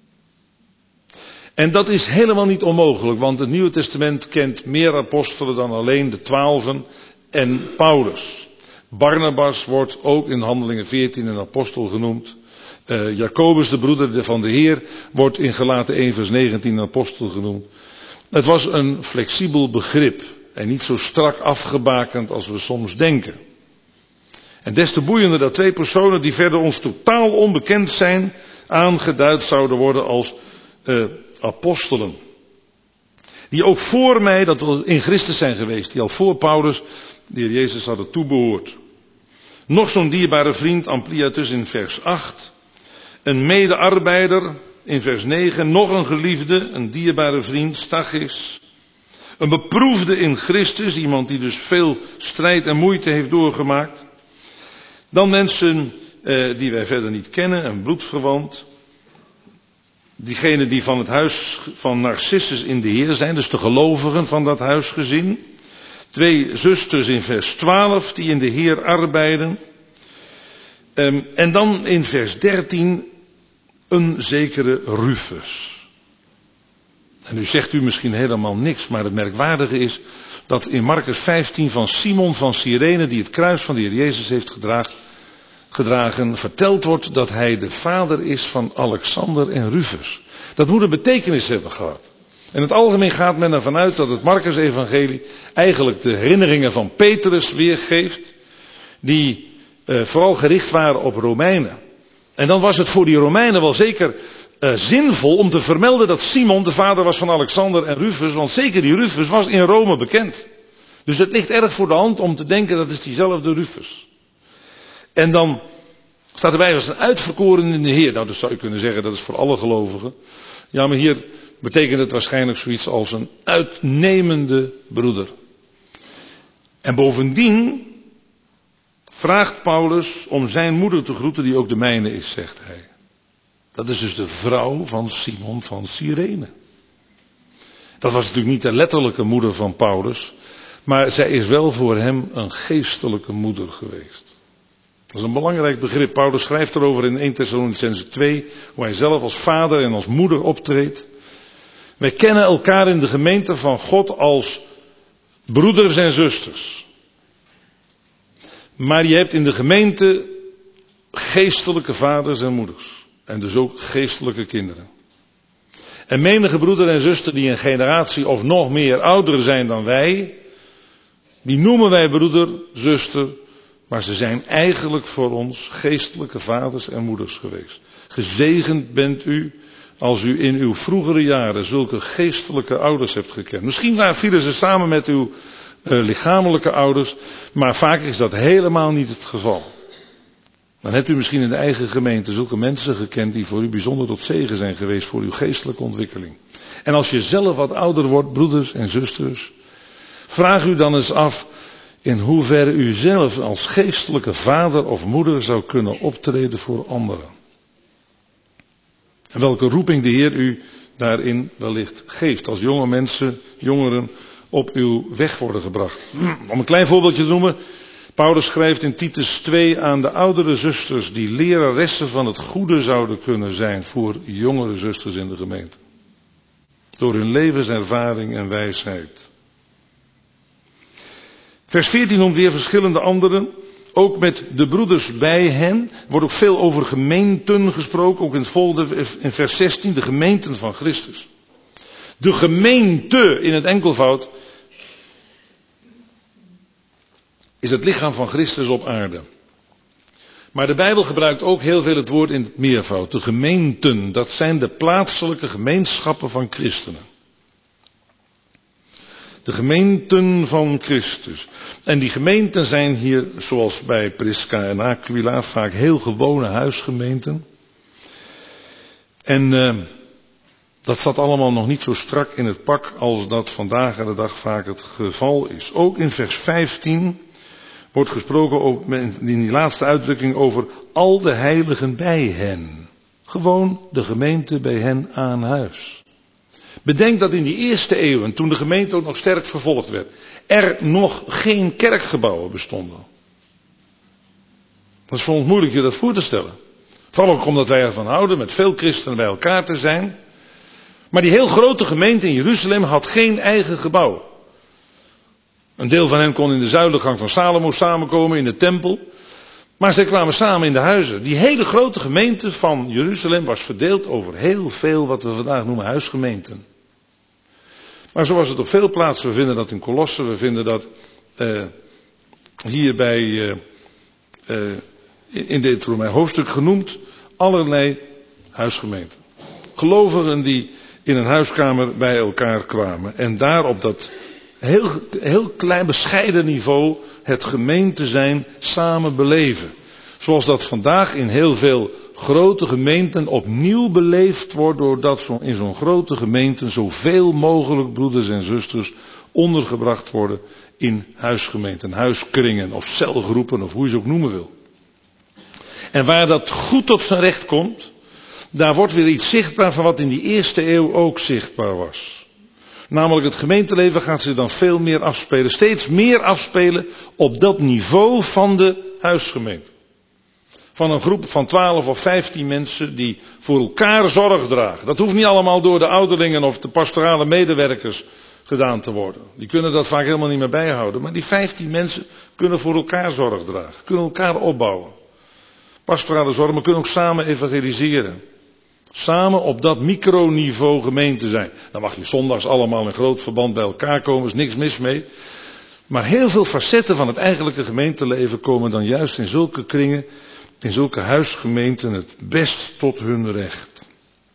En dat is helemaal niet onmogelijk, want het Nieuwe Testament kent meer apostelen dan alleen de twaalfen en Paulus. Barnabas wordt ook in Handelingen veertien een apostel genoemd. Uh, Jacobus, de broeder van de Heer, wordt in Galaten één vers negentien een apostel genoemd. Het was een flexibel begrip en niet zo strak afgebakend als we soms denken. En des te boeiender dat twee personen die verder ons totaal onbekend zijn, aangeduid zouden worden als uh, apostelen. Die ook voor mij, dat we in Christus zijn geweest, die al voor Paulus, de Heer Jezus hadden toebehoord. Nog zo'n dierbare vriend, Ampliatus in vers acht. Een medearbeider in vers negen. Nog een geliefde, een dierbare vriend, Stachys. Een beproefde in Christus, iemand die dus veel strijd en moeite heeft doorgemaakt. Dan mensen eh, die wij verder niet kennen, een bloedverwant. Diegenen die van het huis van Narcissus in de Heer zijn, dus de gelovigen van dat huisgezin. Twee zusters in vers twaalf die in de Heer arbeiden. Um, en dan in vers dertien een zekere Rufus. En nu zegt u misschien helemaal niks, maar het merkwaardige is dat in Markus vijftien van Simon van Cyrene, die het kruis van de Heer Jezus heeft gedragen, gedragen, verteld wordt dat hij de vader is van Alexander en Rufus. Dat moet een betekenis hebben gehad. In het algemeen gaat men ervan uit dat het Markus-evangelie eigenlijk de herinneringen van Petrus weergeeft, die uh, vooral gericht waren op Romeinen. En dan was het voor die Romeinen wel zeker uh, zinvol om te vermelden dat Simon de vader was van Alexander en Rufus, want zeker die Rufus was in Rome bekend. Dus het ligt erg voor de hand om te denken dat is diezelfde Rufus. En dan staat erbij als een uitverkoren in de Heer. Nou, dat zou je kunnen zeggen, dat is voor alle gelovigen. Ja, maar hier betekent het waarschijnlijk zoiets als een uitnemende broeder. En bovendien vraagt Paulus om zijn moeder te groeten, die ook de mijne is, zegt hij. Dat is dus de vrouw van Simon van Cyrene. Dat was natuurlijk niet de letterlijke moeder van Paulus, maar zij is wel voor hem een geestelijke moeder geweest. Dat is een belangrijk begrip. Paulus schrijft erover in eerste Thessalonicenzen twee, hoe hij zelf als vader en als moeder optreedt. Wij kennen elkaar in de gemeente van God als broeders en zusters. Maar je hebt in de gemeente geestelijke vaders en moeders. En dus ook geestelijke kinderen. En menige broeder en zuster die een generatie of nog meer ouder zijn dan wij, die noemen wij broeder, zuster, maar ze zijn eigenlijk voor ons geestelijke vaders en moeders geweest. Gezegend bent u als u in uw vroegere jaren zulke geestelijke ouders hebt gekend. Misschien vielen ze samen met uw uh, lichamelijke ouders, maar vaak is dat helemaal niet het geval. Dan hebt u misschien in de eigen gemeente zulke mensen gekend die voor u bijzonder tot zegen zijn geweest voor uw geestelijke ontwikkeling. En als je zelf wat ouder wordt, broeders en zusters, vraag u dan eens af in hoeverre u zelf als geestelijke vader of moeder zou kunnen optreden voor anderen. En welke roeping de Heer u daarin wellicht geeft als jonge mensen, jongeren op uw weg worden gebracht. Om een klein voorbeeldje te noemen. Paulus schrijft in Titus twee aan de oudere zusters die leraressen van het goede zouden kunnen zijn voor jongere zusters in de gemeente. Door hun levenservaring en wijsheid. Vers veertien noemt weer verschillende anderen. Ook met de broeders bij hen. Er wordt ook veel over gemeenten gesproken. Ook in het volgende, in vers zestien, de gemeenten van Christus. De gemeente in het enkelvoud is het lichaam van Christus op aarde. Maar de Bijbel gebruikt ook heel veel het woord in het meervoud. De gemeenten, dat zijn de plaatselijke gemeenschappen van christenen. De gemeenten van Christus. En die gemeenten zijn hier, zoals bij Prisca en Aquila, vaak heel gewone huisgemeenten. En uh, dat staat allemaal nog niet zo strak in het pak als dat vandaag aan de dag vaak het geval is. Ook in vers vijftien wordt gesproken over, in die laatste uitdrukking over al de heiligen bij hen. Gewoon de gemeente bij hen aan huis. Bedenk dat in die eerste eeuwen, toen de gemeente ook nog sterk vervolgd werd, er nog geen kerkgebouwen bestonden. Dat is voor ons moeilijk je dat voor te stellen. Vooral ook omdat wij ervan houden met veel christenen bij elkaar te zijn. Maar die heel grote gemeente in Jeruzalem had geen eigen gebouw. Een deel van hen kon in de zuilengang van Salomo samenkomen in de tempel. Maar zij kwamen samen in de huizen. Die hele grote gemeente van Jeruzalem was verdeeld over heel veel wat we vandaag noemen huisgemeenten. Maar zo was het op veel plaatsen. We vinden dat in Kolossen, we vinden dat uh, hier bij, uh, uh, in dit Romein hoofdstuk genoemd, allerlei huisgemeenten. Gelovigen die in een huiskamer bij elkaar kwamen en daar op dat heel, heel klein bescheiden niveau het gemeente zijn samen beleven. Zoals dat vandaag in heel veel grote gemeenten opnieuw beleefd wordt, doordat zo in zo'n grote gemeente zoveel mogelijk broeders en zusters ondergebracht worden in huisgemeenten, huiskringen of celgroepen of hoe je ze ook noemen wil. En waar dat goed tot zijn recht komt, daar wordt weer iets zichtbaar van wat in die eerste eeuw ook zichtbaar was. Namelijk het gemeenteleven gaat zich dan veel meer afspelen, steeds meer afspelen op dat niveau van de huisgemeente. Van een groep van twaalf of vijftien mensen die voor elkaar zorg dragen. Dat hoeft niet allemaal door de ouderlingen of de pastorale medewerkers gedaan te worden. Die kunnen dat vaak helemaal niet meer bijhouden. Maar die vijftien mensen kunnen voor elkaar zorg dragen. Kunnen elkaar opbouwen. Pastorale zorg, maar kunnen ook samen evangeliseren. Samen op dat microniveau gemeente zijn. Dan mag je zondags allemaal in groot verband bij elkaar komen, is niks mis mee. Maar heel veel facetten van het eigenlijke gemeenteleven komen dan juist in zulke kringen, in zulke huisgemeenten het best tot hun recht.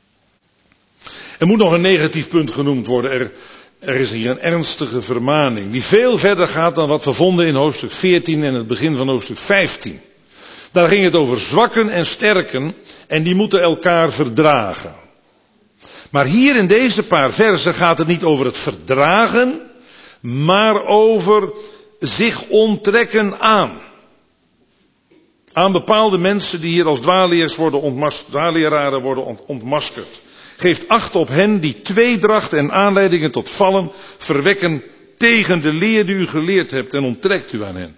Er moet nog een negatief punt genoemd worden. Er, er is hier een ernstige vermaning die veel verder gaat dan wat we vonden in hoofdstuk veertien en het begin van hoofdstuk vijftien. Daar ging het over zwakken en sterken en die moeten elkaar verdragen. Maar hier in deze paar versen gaat het niet over het verdragen, maar over zich onttrekken aan. Aan bepaalde mensen die hier als dwaalleers worden ontmaskerd, dwaalleraren worden ontmaskerd. Geeft acht op hen die tweedracht en aanleidingen tot vallen verwekken tegen de leer die u geleerd hebt en onttrekt u aan hen.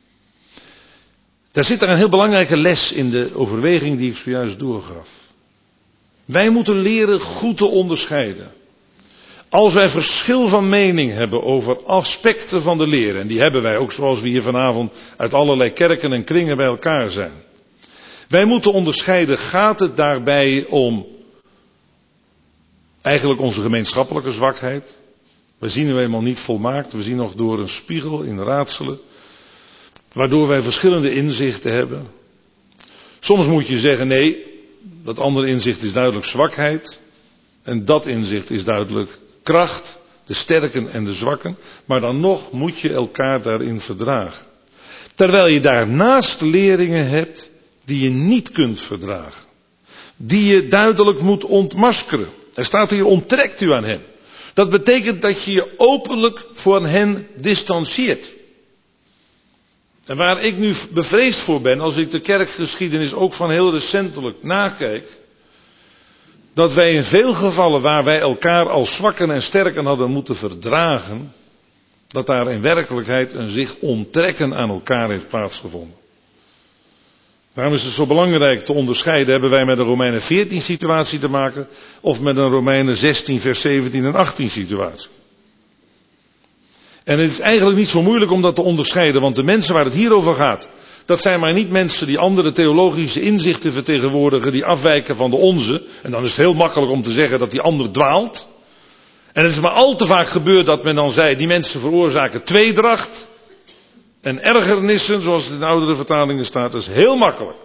Daar zit er een heel belangrijke les in de overweging die ik zojuist doorgaf. Wij moeten leren goed te onderscheiden. Als wij verschil van mening hebben over aspecten van de leer, en die hebben wij ook zoals we hier vanavond uit allerlei kerken en kringen bij elkaar zijn. Wij moeten onderscheiden, gaat het daarbij om eigenlijk onze gemeenschappelijke zwakheid? We zien nu eenmaal niet volmaakt, we zien nog door een spiegel in raadselen, waardoor wij verschillende inzichten hebben. Soms moet je zeggen, nee, dat andere inzicht is duidelijk zwakheid. En dat inzicht is duidelijk kracht, de sterken en de zwakken. Maar dan nog moet je elkaar daarin verdragen. Terwijl je daarnaast leerlingen hebt die je niet kunt verdragen. Die je duidelijk moet ontmaskeren. Er staat hier, onttrekt u aan hen. Dat betekent dat je je openlijk voor hen distancieert. En waar ik nu bevreesd voor ben, als ik de kerkgeschiedenis ook van heel recentelijk nakijk, dat wij in veel gevallen waar wij elkaar als zwakken en sterken hadden moeten verdragen, dat daar in werkelijkheid een zich onttrekken aan elkaar heeft plaatsgevonden. Daarom is het zo belangrijk te onderscheiden, hebben wij met een Romeinen veertien situatie te maken, of met een Romeinen zestien vers zeventien en achttien situatie. En het is eigenlijk niet zo moeilijk om dat te onderscheiden, want de mensen waar het hier over gaat, dat zijn maar niet mensen die andere theologische inzichten vertegenwoordigen, die afwijken van de onze. En dan is het heel makkelijk om te zeggen dat die ander dwaalt. En het is maar al te vaak gebeurd dat men dan zei, die mensen veroorzaken tweedracht en ergernissen, zoals het in de oudere vertalingen staat. Dat is heel makkelijk.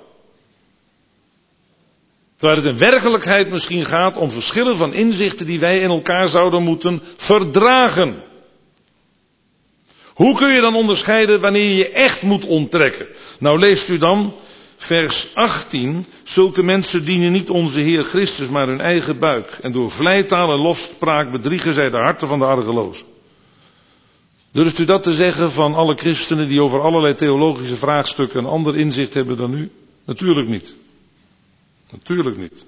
Terwijl het in werkelijkheid misschien gaat om verschillen van inzichten die wij in elkaar zouden moeten verdragen. Hoe kun je dan onderscheiden wanneer je je echt moet onttrekken? Nou leest u dan vers achttien. Zulke mensen dienen niet onze Heer Christus, maar hun eigen buik. En door vleitaal en lofspraak bedriegen zij de harten van de argelozen. Durft u dat te zeggen van alle christenen die over allerlei theologische vraagstukken een ander inzicht hebben dan u? Natuurlijk niet. Natuurlijk niet.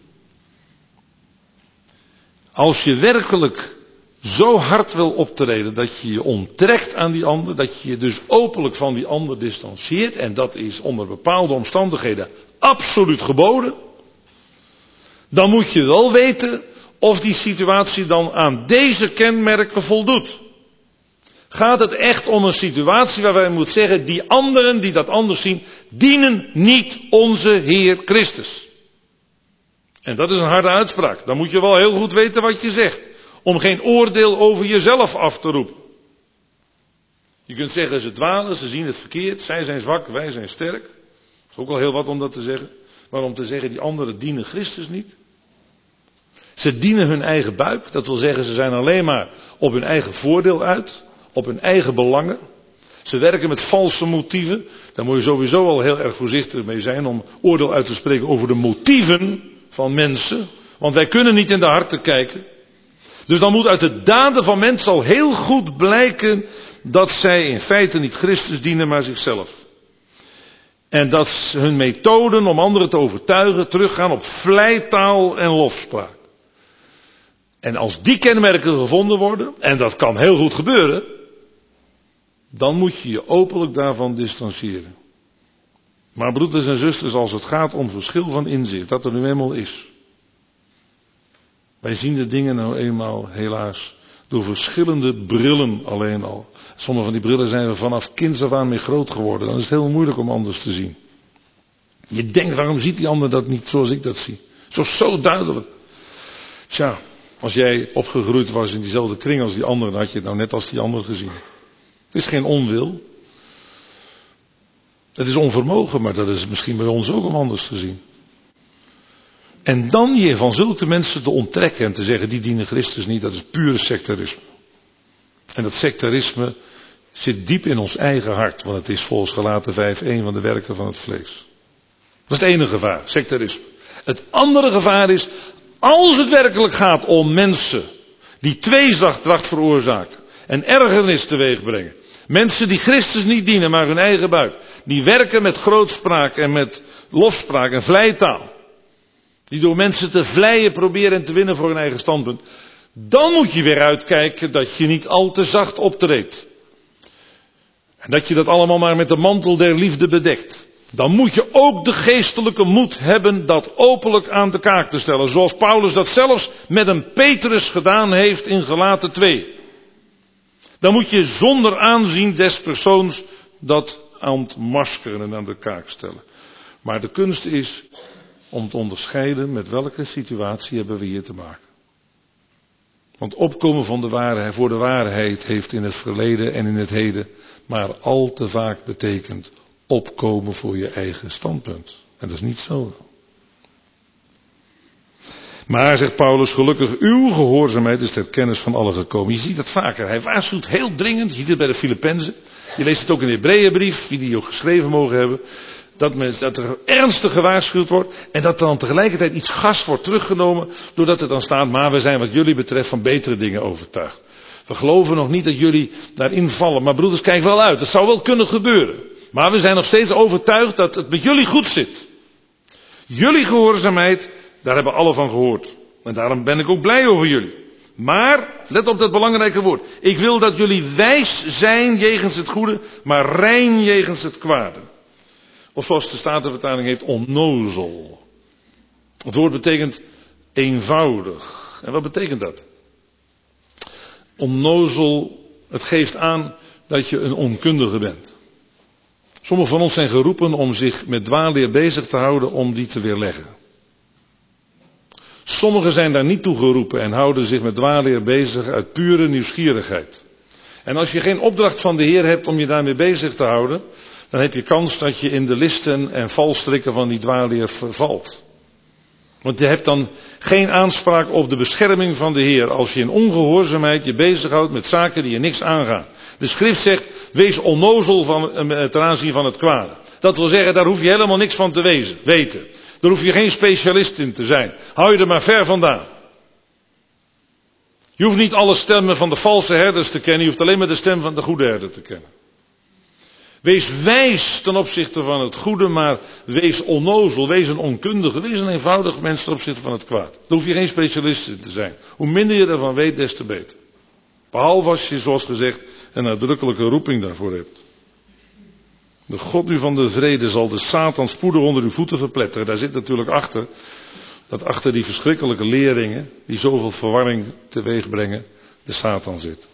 Als je werkelijk zo hard wil optreden dat je je onttrekt aan die ander, dat je je dus openlijk van die ander distancieert, en dat is onder bepaalde omstandigheden absoluut geboden, dan moet je wel weten of die situatie dan aan deze kenmerken voldoet. Gaat het echt om een situatie waar wij moeten zeggen, die anderen die dat anders zien, dienen niet onze Heer Christus. En dat is een harde uitspraak. Dan moet je wel heel goed weten wat je zegt. Om geen oordeel over jezelf af te roepen. Je kunt zeggen, ze dwalen, ze zien het verkeerd, zij zijn zwak, wij zijn sterk. Dat is ook al heel wat om dat te zeggen. Maar om te zeggen, die anderen dienen Christus niet. Ze dienen hun eigen buik, dat wil zeggen, ze zijn alleen maar op hun eigen voordeel uit, op hun eigen belangen. Ze werken met valse motieven. Daar moet je sowieso al heel erg voorzichtig mee zijn om oordeel uit te spreken over de motieven van mensen. Want wij kunnen niet in de harten kijken. Dus dan moet uit de daden van mensen al heel goed blijken dat zij in feite niet Christus dienen, maar zichzelf. En dat hun methoden om anderen te overtuigen teruggaan op vleitaal en lofspraak. En als die kenmerken gevonden worden, en dat kan heel goed gebeuren, dan moet je je openlijk daarvan distancieren. Maar broeders en zusters, als het gaat om verschil van inzicht, dat er nu eenmaal is. Wij zien de dingen nou eenmaal helaas door verschillende brillen alleen al. Sommige van die brillen zijn we vanaf kinds af aan mee groot geworden. Dan is het heel moeilijk om anders te zien. Je denkt, waarom ziet die ander dat niet zoals ik dat zie? Zo, zo duidelijk. Tja, als jij opgegroeid was in diezelfde kring als die ander, dan had je het nou net als die ander gezien. Het is geen onwil. Het is onvermogen, maar dat is misschien bij ons ook om anders te zien. En dan je van zulke mensen te onttrekken en te zeggen, die dienen Christus niet, dat is pure sectarisme. En dat sectarisme zit diep in ons eigen hart, want het is volgens Galaten vijf één van de werken van het vlees. Dat is het ene gevaar, sectarisme. Het andere gevaar is, als het werkelijk gaat om mensen die tweedracht veroorzaken en ergernis teweeg brengen. Mensen die Christus niet dienen, maar hun eigen buik. Die werken met grootspraak en met lofspraak en vleitaal. Die door mensen te vleien proberen en te winnen voor hun eigen standpunt. Dan moet je weer uitkijken dat je niet al te zacht optreedt. En dat je dat allemaal maar met de mantel der liefde bedekt. Dan moet je ook de geestelijke moed hebben dat openlijk aan de kaak te stellen. Zoals Paulus dat zelfs met een Petrus gedaan heeft in Galaten twee. Dan moet je zonder aanzien des persoons dat ontmaskeren en aan de kaak stellen. Maar de kunst is om te onderscheiden met welke situatie hebben we hier te maken. Want opkomen van de waarheid, voor de waarheid heeft in het verleden en in het heden maar al te vaak betekend opkomen voor je eigen standpunt. En dat is niet zo. Maar, zegt Paulus, gelukkig uw gehoorzaamheid is ter kennis van allen gekomen. Je ziet dat vaker. Hij waarschuwt heel dringend. Je ziet het bij de Filippenzen. Je leest het ook in de Hebreeënbrief, wie die ook geschreven mogen hebben. Dat, men, dat er ernstig gewaarschuwd wordt. En dat dan tegelijkertijd iets gas wordt teruggenomen. Doordat er dan staat, maar we zijn wat jullie betreft van betere dingen overtuigd. We geloven nog niet dat jullie daarin vallen. Maar broeders, kijk wel uit. Dat zou wel kunnen gebeuren. Maar we zijn nog steeds overtuigd dat het met jullie goed zit. Jullie gehoorzaamheid, daar hebben alle van gehoord. En daarom ben ik ook blij over jullie. Maar, let op dat belangrijke woord. Ik wil dat jullie wijs zijn jegens het goede, maar rein jegens het kwade. Of zoals de Statenvertaling heet, onnozel. Het woord betekent eenvoudig. En wat betekent dat? Onnozel, het geeft aan dat je een onkundige bent. Sommigen van ons zijn geroepen om zich met dwaalleer bezig te houden om die te weerleggen. Sommigen zijn daar niet toe geroepen en houden zich met dwaalleer bezig uit pure nieuwsgierigheid. En als je geen opdracht van de Heer hebt om je daarmee bezig te houden, dan heb je kans dat je in de listen en valstrikken van die dwaalleer vervalt. Want je hebt dan geen aanspraak op de bescherming van de Heer als je in ongehoorzaamheid je bezighoudt met zaken die je niks aangaan. De schrift zegt, wees onnozel van, ten aanzien van het kwade. Dat wil zeggen, daar hoef je helemaal niks van te wezen, weten. Daar hoef je geen specialist in te zijn. Hou je er maar ver vandaan. Je hoeft niet alle stemmen van de valse herders te kennen. Je hoeft alleen maar de stem van de goede herder te kennen. Wees wijs ten opzichte van het goede, maar wees onnozel. Wees een onkundige. Wees een eenvoudig mens ten opzichte van het kwaad. Daar hoef je geen specialist in te zijn. Hoe minder je ervan weet, des te beter. Behalve als je, zoals gezegd, een uitdrukkelijke roeping daarvoor hebt. De God u van de vrede zal de Satan spoedig onder uw voeten verpletteren. Daar zit natuurlijk achter, dat achter die verschrikkelijke leringen, die zoveel verwarring teweeg brengen, de Satan zit.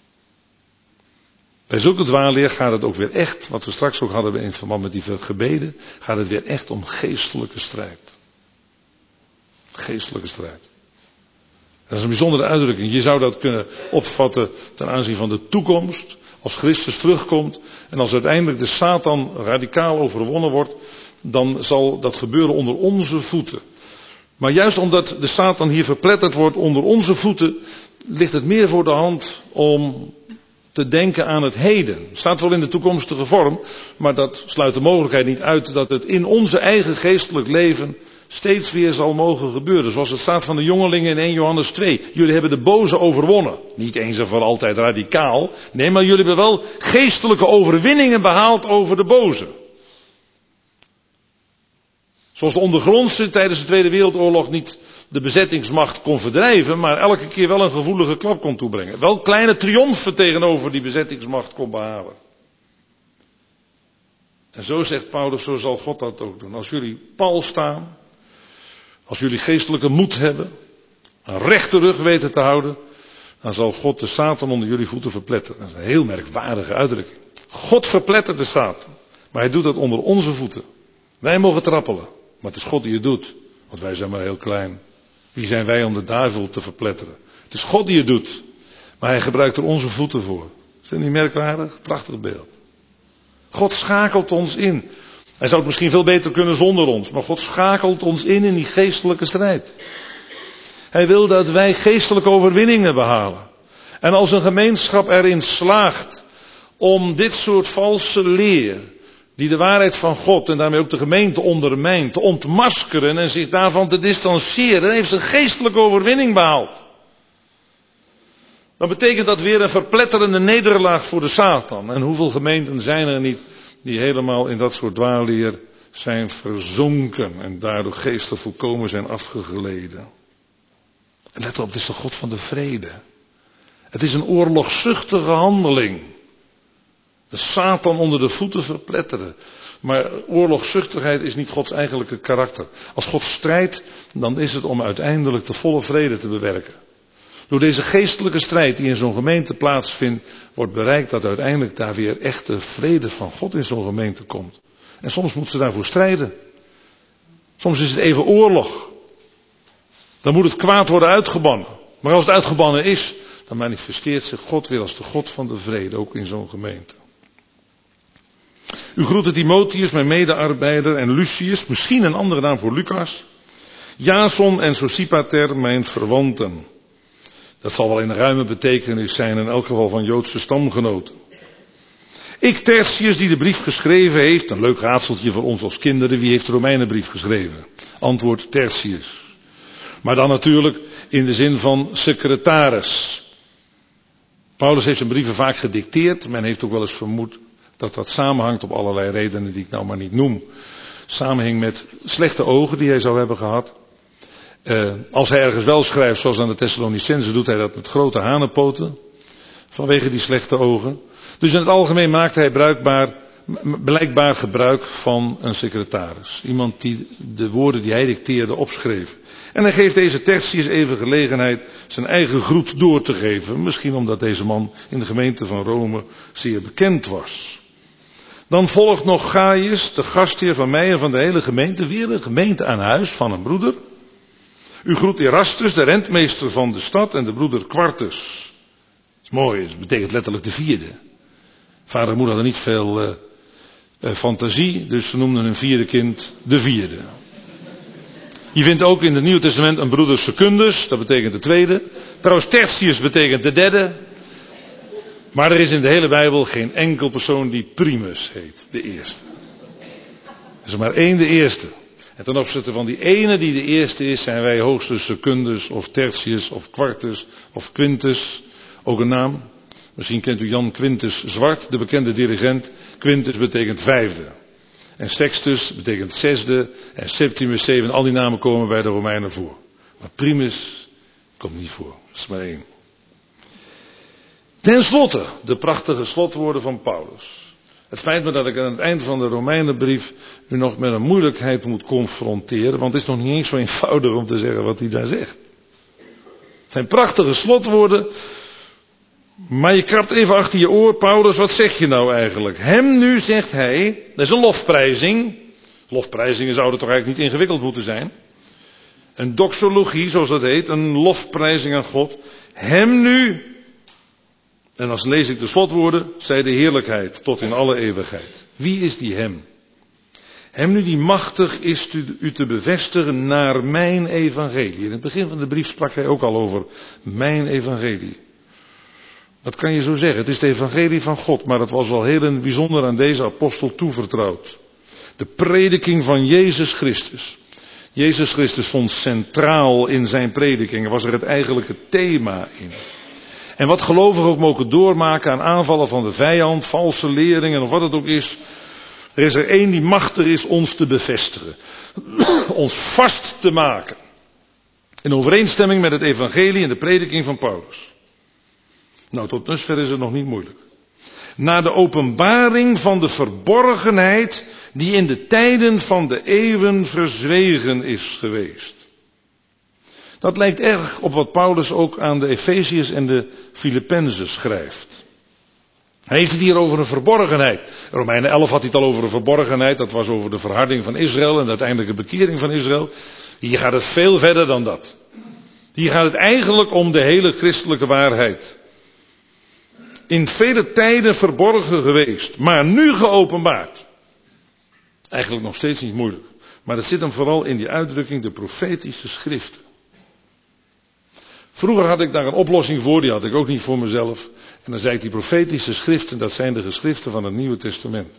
Bij zulke dwaalleer gaat het ook weer echt, wat we straks ook hadden in verband met die gebeden, gaat het weer echt om geestelijke strijd. Geestelijke strijd. Dat is een bijzondere uitdrukking. Je zou dat kunnen opvatten ten aanzien van de toekomst. Als Christus terugkomt en als uiteindelijk de Satan radicaal overwonnen wordt, dan zal dat gebeuren onder onze voeten. Maar juist omdat de Satan hier verpletterd wordt onder onze voeten, ligt het meer voor de hand om te denken aan het heden. Het staat wel in de toekomstige vorm, maar dat sluit de mogelijkheid niet uit dat het in onze eigen geestelijk leven steeds weer zal mogen gebeuren. Zoals het staat van de jongelingen in eerste Johannes twee. Jullie hebben de boze overwonnen. Niet eens en voor altijd radicaal. Nee, maar jullie hebben wel geestelijke overwinningen behaald over de boze. Zoals de ondergrondse tijdens de Tweede Wereldoorlog niet de bezettingsmacht kon verdrijven, maar elke keer wel een gevoelige klap kon toebrengen. Wel kleine triomfen tegenover die bezettingsmacht kon behalen. En zo zegt Paulus, zo zal God dat ook doen. Als jullie pal staan, als jullie geestelijke moed hebben, een rechte rug weten te houden, dan zal God de Satan onder jullie voeten verpletteren. Dat is een heel merkwaardige uitdrukking. God verplettert de Satan, maar hij doet dat onder onze voeten. Wij mogen trappelen, maar het is God die het doet, want wij zijn maar heel klein. Wie zijn wij om de duivel te verpletteren? Het is God die het doet, maar hij gebruikt er onze voeten voor. Is dat niet merkwaardig? Prachtig beeld. God schakelt ons in. Hij zou het misschien veel beter kunnen zonder ons, maar God schakelt ons in in die geestelijke strijd. Hij wil dat wij geestelijke overwinningen behalen. En als een gemeenschap erin slaagt om dit soort valse leer, die de waarheid van God en daarmee ook de gemeente ondermijnt, te ontmaskeren en zich daarvan te distancieren, dan heeft ze een geestelijke overwinning behaald. Dan betekent dat weer een verpletterende nederlaag voor de Satan. En hoeveel gemeenten zijn er niet die helemaal in dat soort dwaalleer zijn verzonken en daardoor geestelijk volkomen zijn afgegleden. En let op, het is de God van de vrede. Het is een oorlogzuchtige handeling. De Satan onder de voeten verpletteren. Maar oorlogzuchtigheid is niet Gods eigenlijke karakter. Als God strijdt, dan is het om uiteindelijk de volle vrede te bewerken. Door deze geestelijke strijd die in zo'n gemeente plaatsvindt, wordt bereikt dat uiteindelijk daar weer echte vrede van God in zo'n gemeente komt. En soms moet ze daarvoor strijden. Soms is het even oorlog. Dan moet het kwaad worden uitgebannen. Maar als het uitgebannen is, dan manifesteert zich God weer als de God van de vrede, ook in zo'n gemeente. U groet Timotheus, mijn medearbeider, en Lucius, misschien een andere naam voor Lucas. Jason en Sosipater, mijn verwanten. Dat zal wel in een ruime betekenis zijn, in elk geval van Joodse stamgenoten. Ik, Tertius, die de brief geschreven heeft, een leuk raadseltje voor ons als kinderen, wie heeft de Romeinenbrief geschreven? Antwoord Tertius. Maar dan natuurlijk in de zin van secretaris. Paulus heeft zijn brieven vaak gedicteerd. Men heeft ook wel eens vermoed dat dat samenhangt op allerlei redenen die ik nou maar niet noem. Samenhing met slechte ogen die hij zou hebben gehad. Uh, als hij ergens wel schrijft, zoals aan de Thessalonicenzen, doet hij dat met grote hanenpoten. Vanwege die slechte ogen. Dus in het algemeen maakt hij bruikbaar, blijkbaar gebruik van een secretaris. Iemand die de woorden die hij dicteerde opschreef. En hij geeft deze Tertius even gelegenheid zijn eigen groet door te geven. Misschien omdat deze man in de gemeente van Rome zeer bekend was. Dan volgt nog Gaius, de gastheer van mij en van de hele gemeente. Weer een gemeente aan huis van een broeder. U groet Erastus, de rentmeester van de stad, en de broeder Quartus. Dat is mooi, het betekent letterlijk de vierde. Vader en moeder hadden niet veel uh, uh, fantasie, dus ze noemden hun vierde kind de vierde. Je vindt ook in het Nieuwe Testament een broeder Secundus, dat betekent de tweede. Trouwens, Tertius betekent de derde. Maar er is in de hele Bijbel geen enkel persoon die Primus heet, de eerste. Er is er maar één, de eerste. En ten opzichte van die ene die de eerste is, zijn wij hoogstens Secundus of Tertius of Quartus of Quintus. Ook een naam. Misschien kent u Jan Quintus Zwart, de bekende dirigent. Quintus betekent vijfde. En Sextus betekent zesde. En Septimus, zeven. Al die namen komen bij de Romeinen voor. Maar Primus komt niet voor. Dat is maar één. Ten slotte, de prachtige slotwoorden van Paulus. Het spijt me dat ik aan het eind van de Romeinenbrief u nog met een moeilijkheid moet confronteren. Want het is nog niet eens zo eenvoudig om te zeggen wat hij daar zegt. Het zijn prachtige slotwoorden. Maar je krabt even achter je oor, Paulus, wat zeg je nou eigenlijk? Hem nu, zegt hij, dat is een lofprijzing. Lofprijzingen zouden toch eigenlijk niet ingewikkeld moeten zijn. Een doxologie, zoals dat heet, een lofprijzing aan God. Hem nu, en als lees ik de slotwoorden, zij de heerlijkheid tot in alle eeuwigheid. Wie is die hem? Hem nu die machtig is u te bevestigen naar mijn evangelie. In het begin van de brief sprak hij ook al over mijn evangelie. Dat kan je zo zeggen. Het is het evangelie van God, maar het was wel heel bijzonder aan deze apostel toevertrouwd. De prediking van Jezus Christus. Jezus Christus stond centraal in zijn prediking. Er was er het eigenlijke thema in. En wat gelovigen ook mogen doormaken aan aanvallen van de vijand, valse leringen of wat het ook is. Er is er één die machtig is ons te bevestigen. Ons vast te maken. In overeenstemming met het evangelie en de prediking van Paulus. Nou, tot dusver is het nog niet moeilijk. Na de openbaring van de verborgenheid die in de tijden van de eeuwen verzwegen is geweest. Dat lijkt erg op wat Paulus ook aan de Efeziërs en de Filippenzen schrijft. Hij heeft het hier over een verborgenheid. Romeinen elf had hij het al over een verborgenheid. Dat was over de verharding van Israël en de uiteindelijke bekering van Israël. Hier gaat het veel verder dan dat. Hier gaat het eigenlijk om de hele christelijke waarheid. In vele tijden verborgen geweest, maar nu geopenbaard. Eigenlijk nog steeds niet moeilijk. Maar het zit hem vooral in die uitdrukking de profetische schriften. Vroeger had ik daar een oplossing voor, die had ik ook niet voor mezelf. En dan zei ik, die profetische schriften, dat zijn de geschriften van het Nieuwe Testament.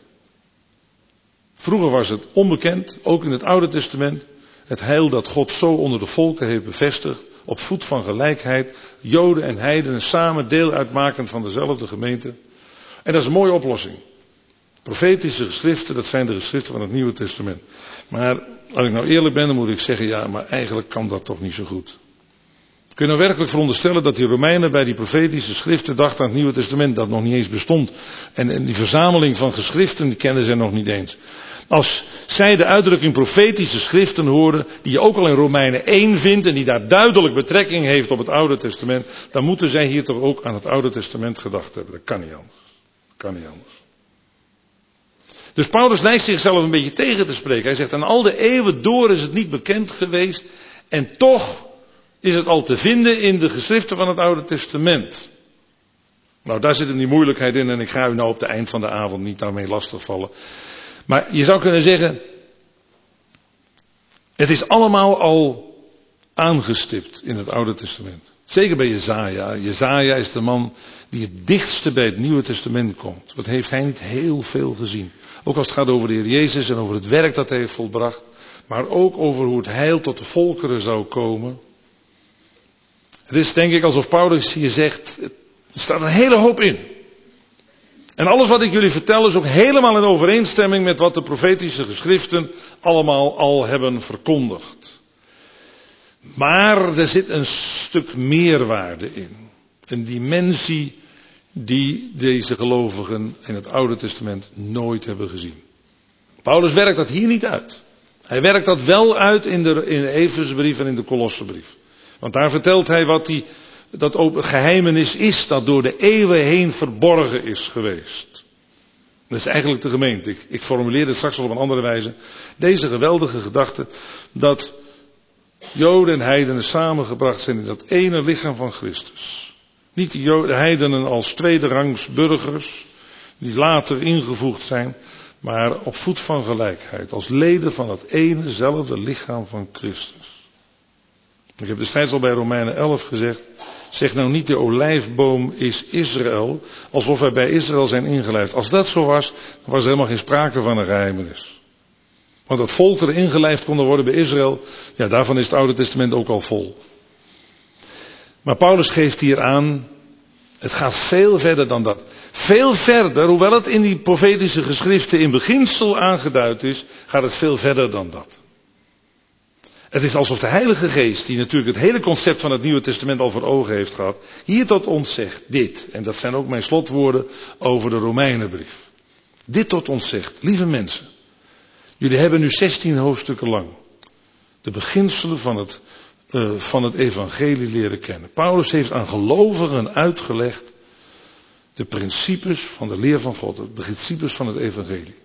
Vroeger was het onbekend, ook in het Oude Testament, het heil dat God zo onder de volken heeft bevestigd, op voet van gelijkheid, Joden en heidenen samen deel uitmakend van dezelfde gemeente. En dat is een mooie oplossing. Profetische geschriften, dat zijn de geschriften van het Nieuwe Testament. Maar als ik nou eerlijk ben, dan moet ik zeggen, ja, maar eigenlijk kan dat toch niet zo goed. Kun je nou werkelijk veronderstellen dat die Romeinen bij die profetische schriften dachten aan het Nieuwe Testament, dat nog niet eens bestond. En, en die verzameling van geschriften, die kenden ze nog niet eens. Als zij de uitdrukking profetische schriften horen, die je ook al in Romeinen één vindt en die daar duidelijk betrekking heeft op het Oude Testament, dan moeten zij hier toch ook aan het Oude Testament gedacht hebben. Dat kan niet anders. Dat kan niet anders. Dus Paulus lijkt zichzelf een beetje tegen te spreken. Hij zegt, aan al de eeuwen door is het niet bekend geweest. En toch is het al te vinden in de geschriften van het Oude Testament. Nou, daar zit hem die moeilijkheid in. En ik ga u nou op het eind van de avond niet daarmee lastigvallen. Maar je zou kunnen zeggen, het is allemaal al aangestipt in het Oude Testament. Zeker bij Jezaja. Jezaja is de man die het dichtste bij het Nieuwe Testament komt. Wat heeft hij niet heel veel gezien. Ook als het gaat over de Heer Jezus en over het werk dat hij heeft volbracht. Maar ook over hoe het heil tot de volkeren zou komen. Het is denk ik alsof Paulus hier zegt, er staat een hele hoop in. En alles wat ik jullie vertel is ook helemaal in overeenstemming met wat de profetische geschriften allemaal al hebben verkondigd. Maar er zit een stuk meerwaarde in. Een dimensie die deze gelovigen in het Oude Testament nooit hebben gezien. Paulus werkt dat hier niet uit. Hij werkt dat wel uit in de, in de Efesbrief en in de Kolossenbrief. Want daar vertelt hij wat die, dat ook geheimenis is dat door de eeuwen heen verborgen is geweest. Dat is eigenlijk de gemeente. Ik, ik formuleer het straks wel op een andere wijze. Deze geweldige gedachte dat Joden en heidenen samengebracht zijn in dat ene lichaam van Christus. Niet de, Joden, de heidenen als tweederangs burgers die later ingevoegd zijn, maar op voet van gelijkheid. Als leden van dat enezelfde lichaam van Christus. Ik heb destijds al bij Romeinen elf gezegd, zeg nou niet de olijfboom is Israël, alsof wij bij Israël zijn ingelijfd. Als dat zo was, dan was er helemaal geen sprake van een geheimenis. Want dat volkeren ingelijfd konden worden bij Israël, ja, daarvan is het Oude Testament ook al vol. Maar Paulus geeft hier aan, het gaat veel verder dan dat. Veel verder, hoewel het in die profetische geschriften in beginsel aangeduid is, gaat het veel verder dan dat. Het is alsof de Heilige Geest, die natuurlijk het hele concept van het Nieuwe Testament al voor ogen heeft gehad, hier tot ons zegt, dit, en dat zijn ook mijn slotwoorden over de Romeinenbrief. Dit tot ons zegt, lieve mensen, jullie hebben nu zestien hoofdstukken lang de beginselen van het, uh, van het evangelie leren kennen. Paulus heeft aan gelovigen uitgelegd de principes van de leer van God, de principes van het evangelie.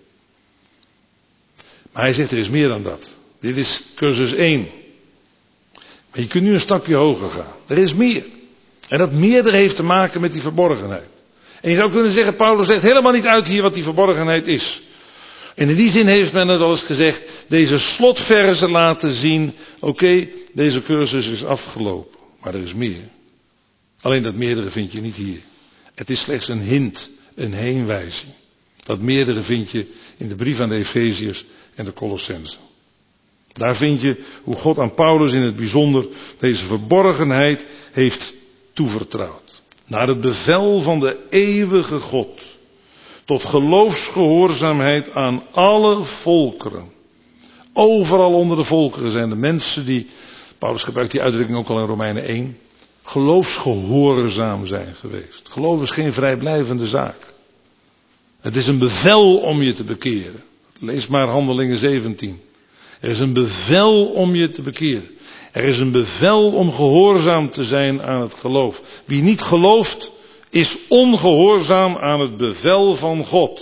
Maar hij zegt, er is meer dan dat. Dit is cursus één. Maar je kunt nu een stapje hoger gaan. Er is meer. En dat meerdere heeft te maken met die verborgenheid. En je zou kunnen zeggen, Paulus legt helemaal niet uit hier wat die verborgenheid is. En in die zin heeft men het al eens gezegd, deze slotverzen laten zien, oké, okay, deze cursus is afgelopen. Maar er is meer. Alleen dat meerdere vind je niet hier. Het is slechts een hint, een heenwijzing. Dat meerdere vind je in de brief aan de Efeziërs en de Colossenzen. Daar vind je hoe God aan Paulus in het bijzonder deze verborgenheid heeft toevertrouwd. Naar het bevel van de eeuwige God. Tot geloofsgehoorzaamheid aan alle volkeren. Overal onder de volkeren zijn de mensen die, Paulus gebruikt die uitdrukking ook al in Romeinen één, geloofsgehoorzaam zijn geweest. Geloof is geen vrijblijvende zaak. Het is een bevel om je te bekeren. Lees maar Handelingen zeventien. Er is een bevel om je te bekeren. Er is een bevel om gehoorzaam te zijn aan het geloof. Wie niet gelooft, is ongehoorzaam aan het bevel van God.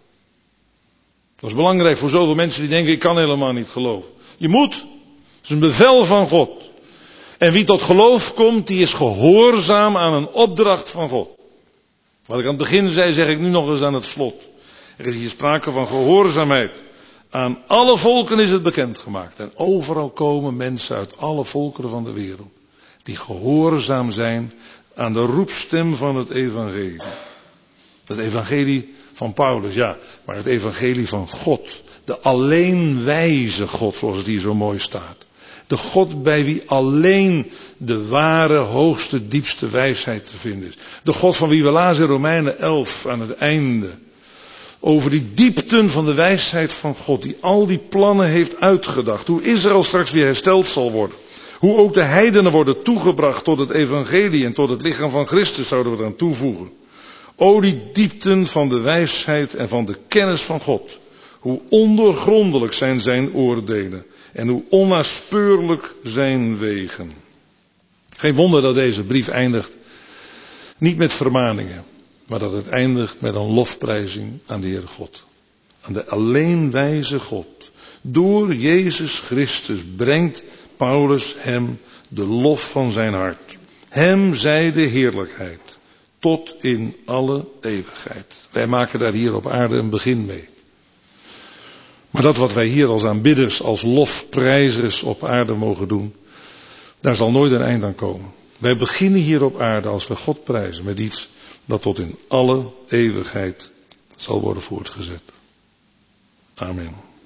Dat is belangrijk voor zoveel mensen die denken, ik kan helemaal niet geloven. Je moet. Het is een bevel van God. En wie tot geloof komt, die is gehoorzaam aan een opdracht van God. Wat ik aan het begin zei, zeg ik nu nog eens aan het slot. Er is hier sprake van gehoorzaamheid. Aan alle volken is het bekendgemaakt. En overal komen mensen uit alle volkeren van de wereld. Die gehoorzaam zijn aan de roepstem van het evangelie. Het evangelie van Paulus, ja. Maar het evangelie van God. De alleen wijze God, zoals het hier zo mooi staat. De God bij wie alleen de ware, hoogste, diepste wijsheid te vinden is. De God van wie we lazen in Romeinen elf aan het einde. Over die diepten van de wijsheid van God. Die al die plannen heeft uitgedacht. Hoe Israël straks weer hersteld zal worden. Hoe ook de heidenen worden toegebracht tot het evangelie en tot het lichaam van Christus zouden we eraan toevoegen. O die diepten van de wijsheid en van de kennis van God. Hoe ondoorgrondelijk zijn zijn oordelen. En hoe onnaspeurlijk zijn wegen. Geen wonder dat deze brief eindigt niet met vermaningen. Maar dat het eindigt met een lofprijzing aan de Heere God. aan de alleenwijze God. Door Jezus Christus brengt Paulus hem de lof van zijn hart. Hem zij de heerlijkheid tot in alle eeuwigheid. Wij maken daar hier op aarde een begin mee. Maar dat wat wij hier als aanbidders, als lofprijzers op aarde mogen doen, daar zal nooit een eind aan komen. Wij beginnen hier op aarde als we God prijzen met iets dat tot in alle eeuwigheid zal worden voortgezet. Amen.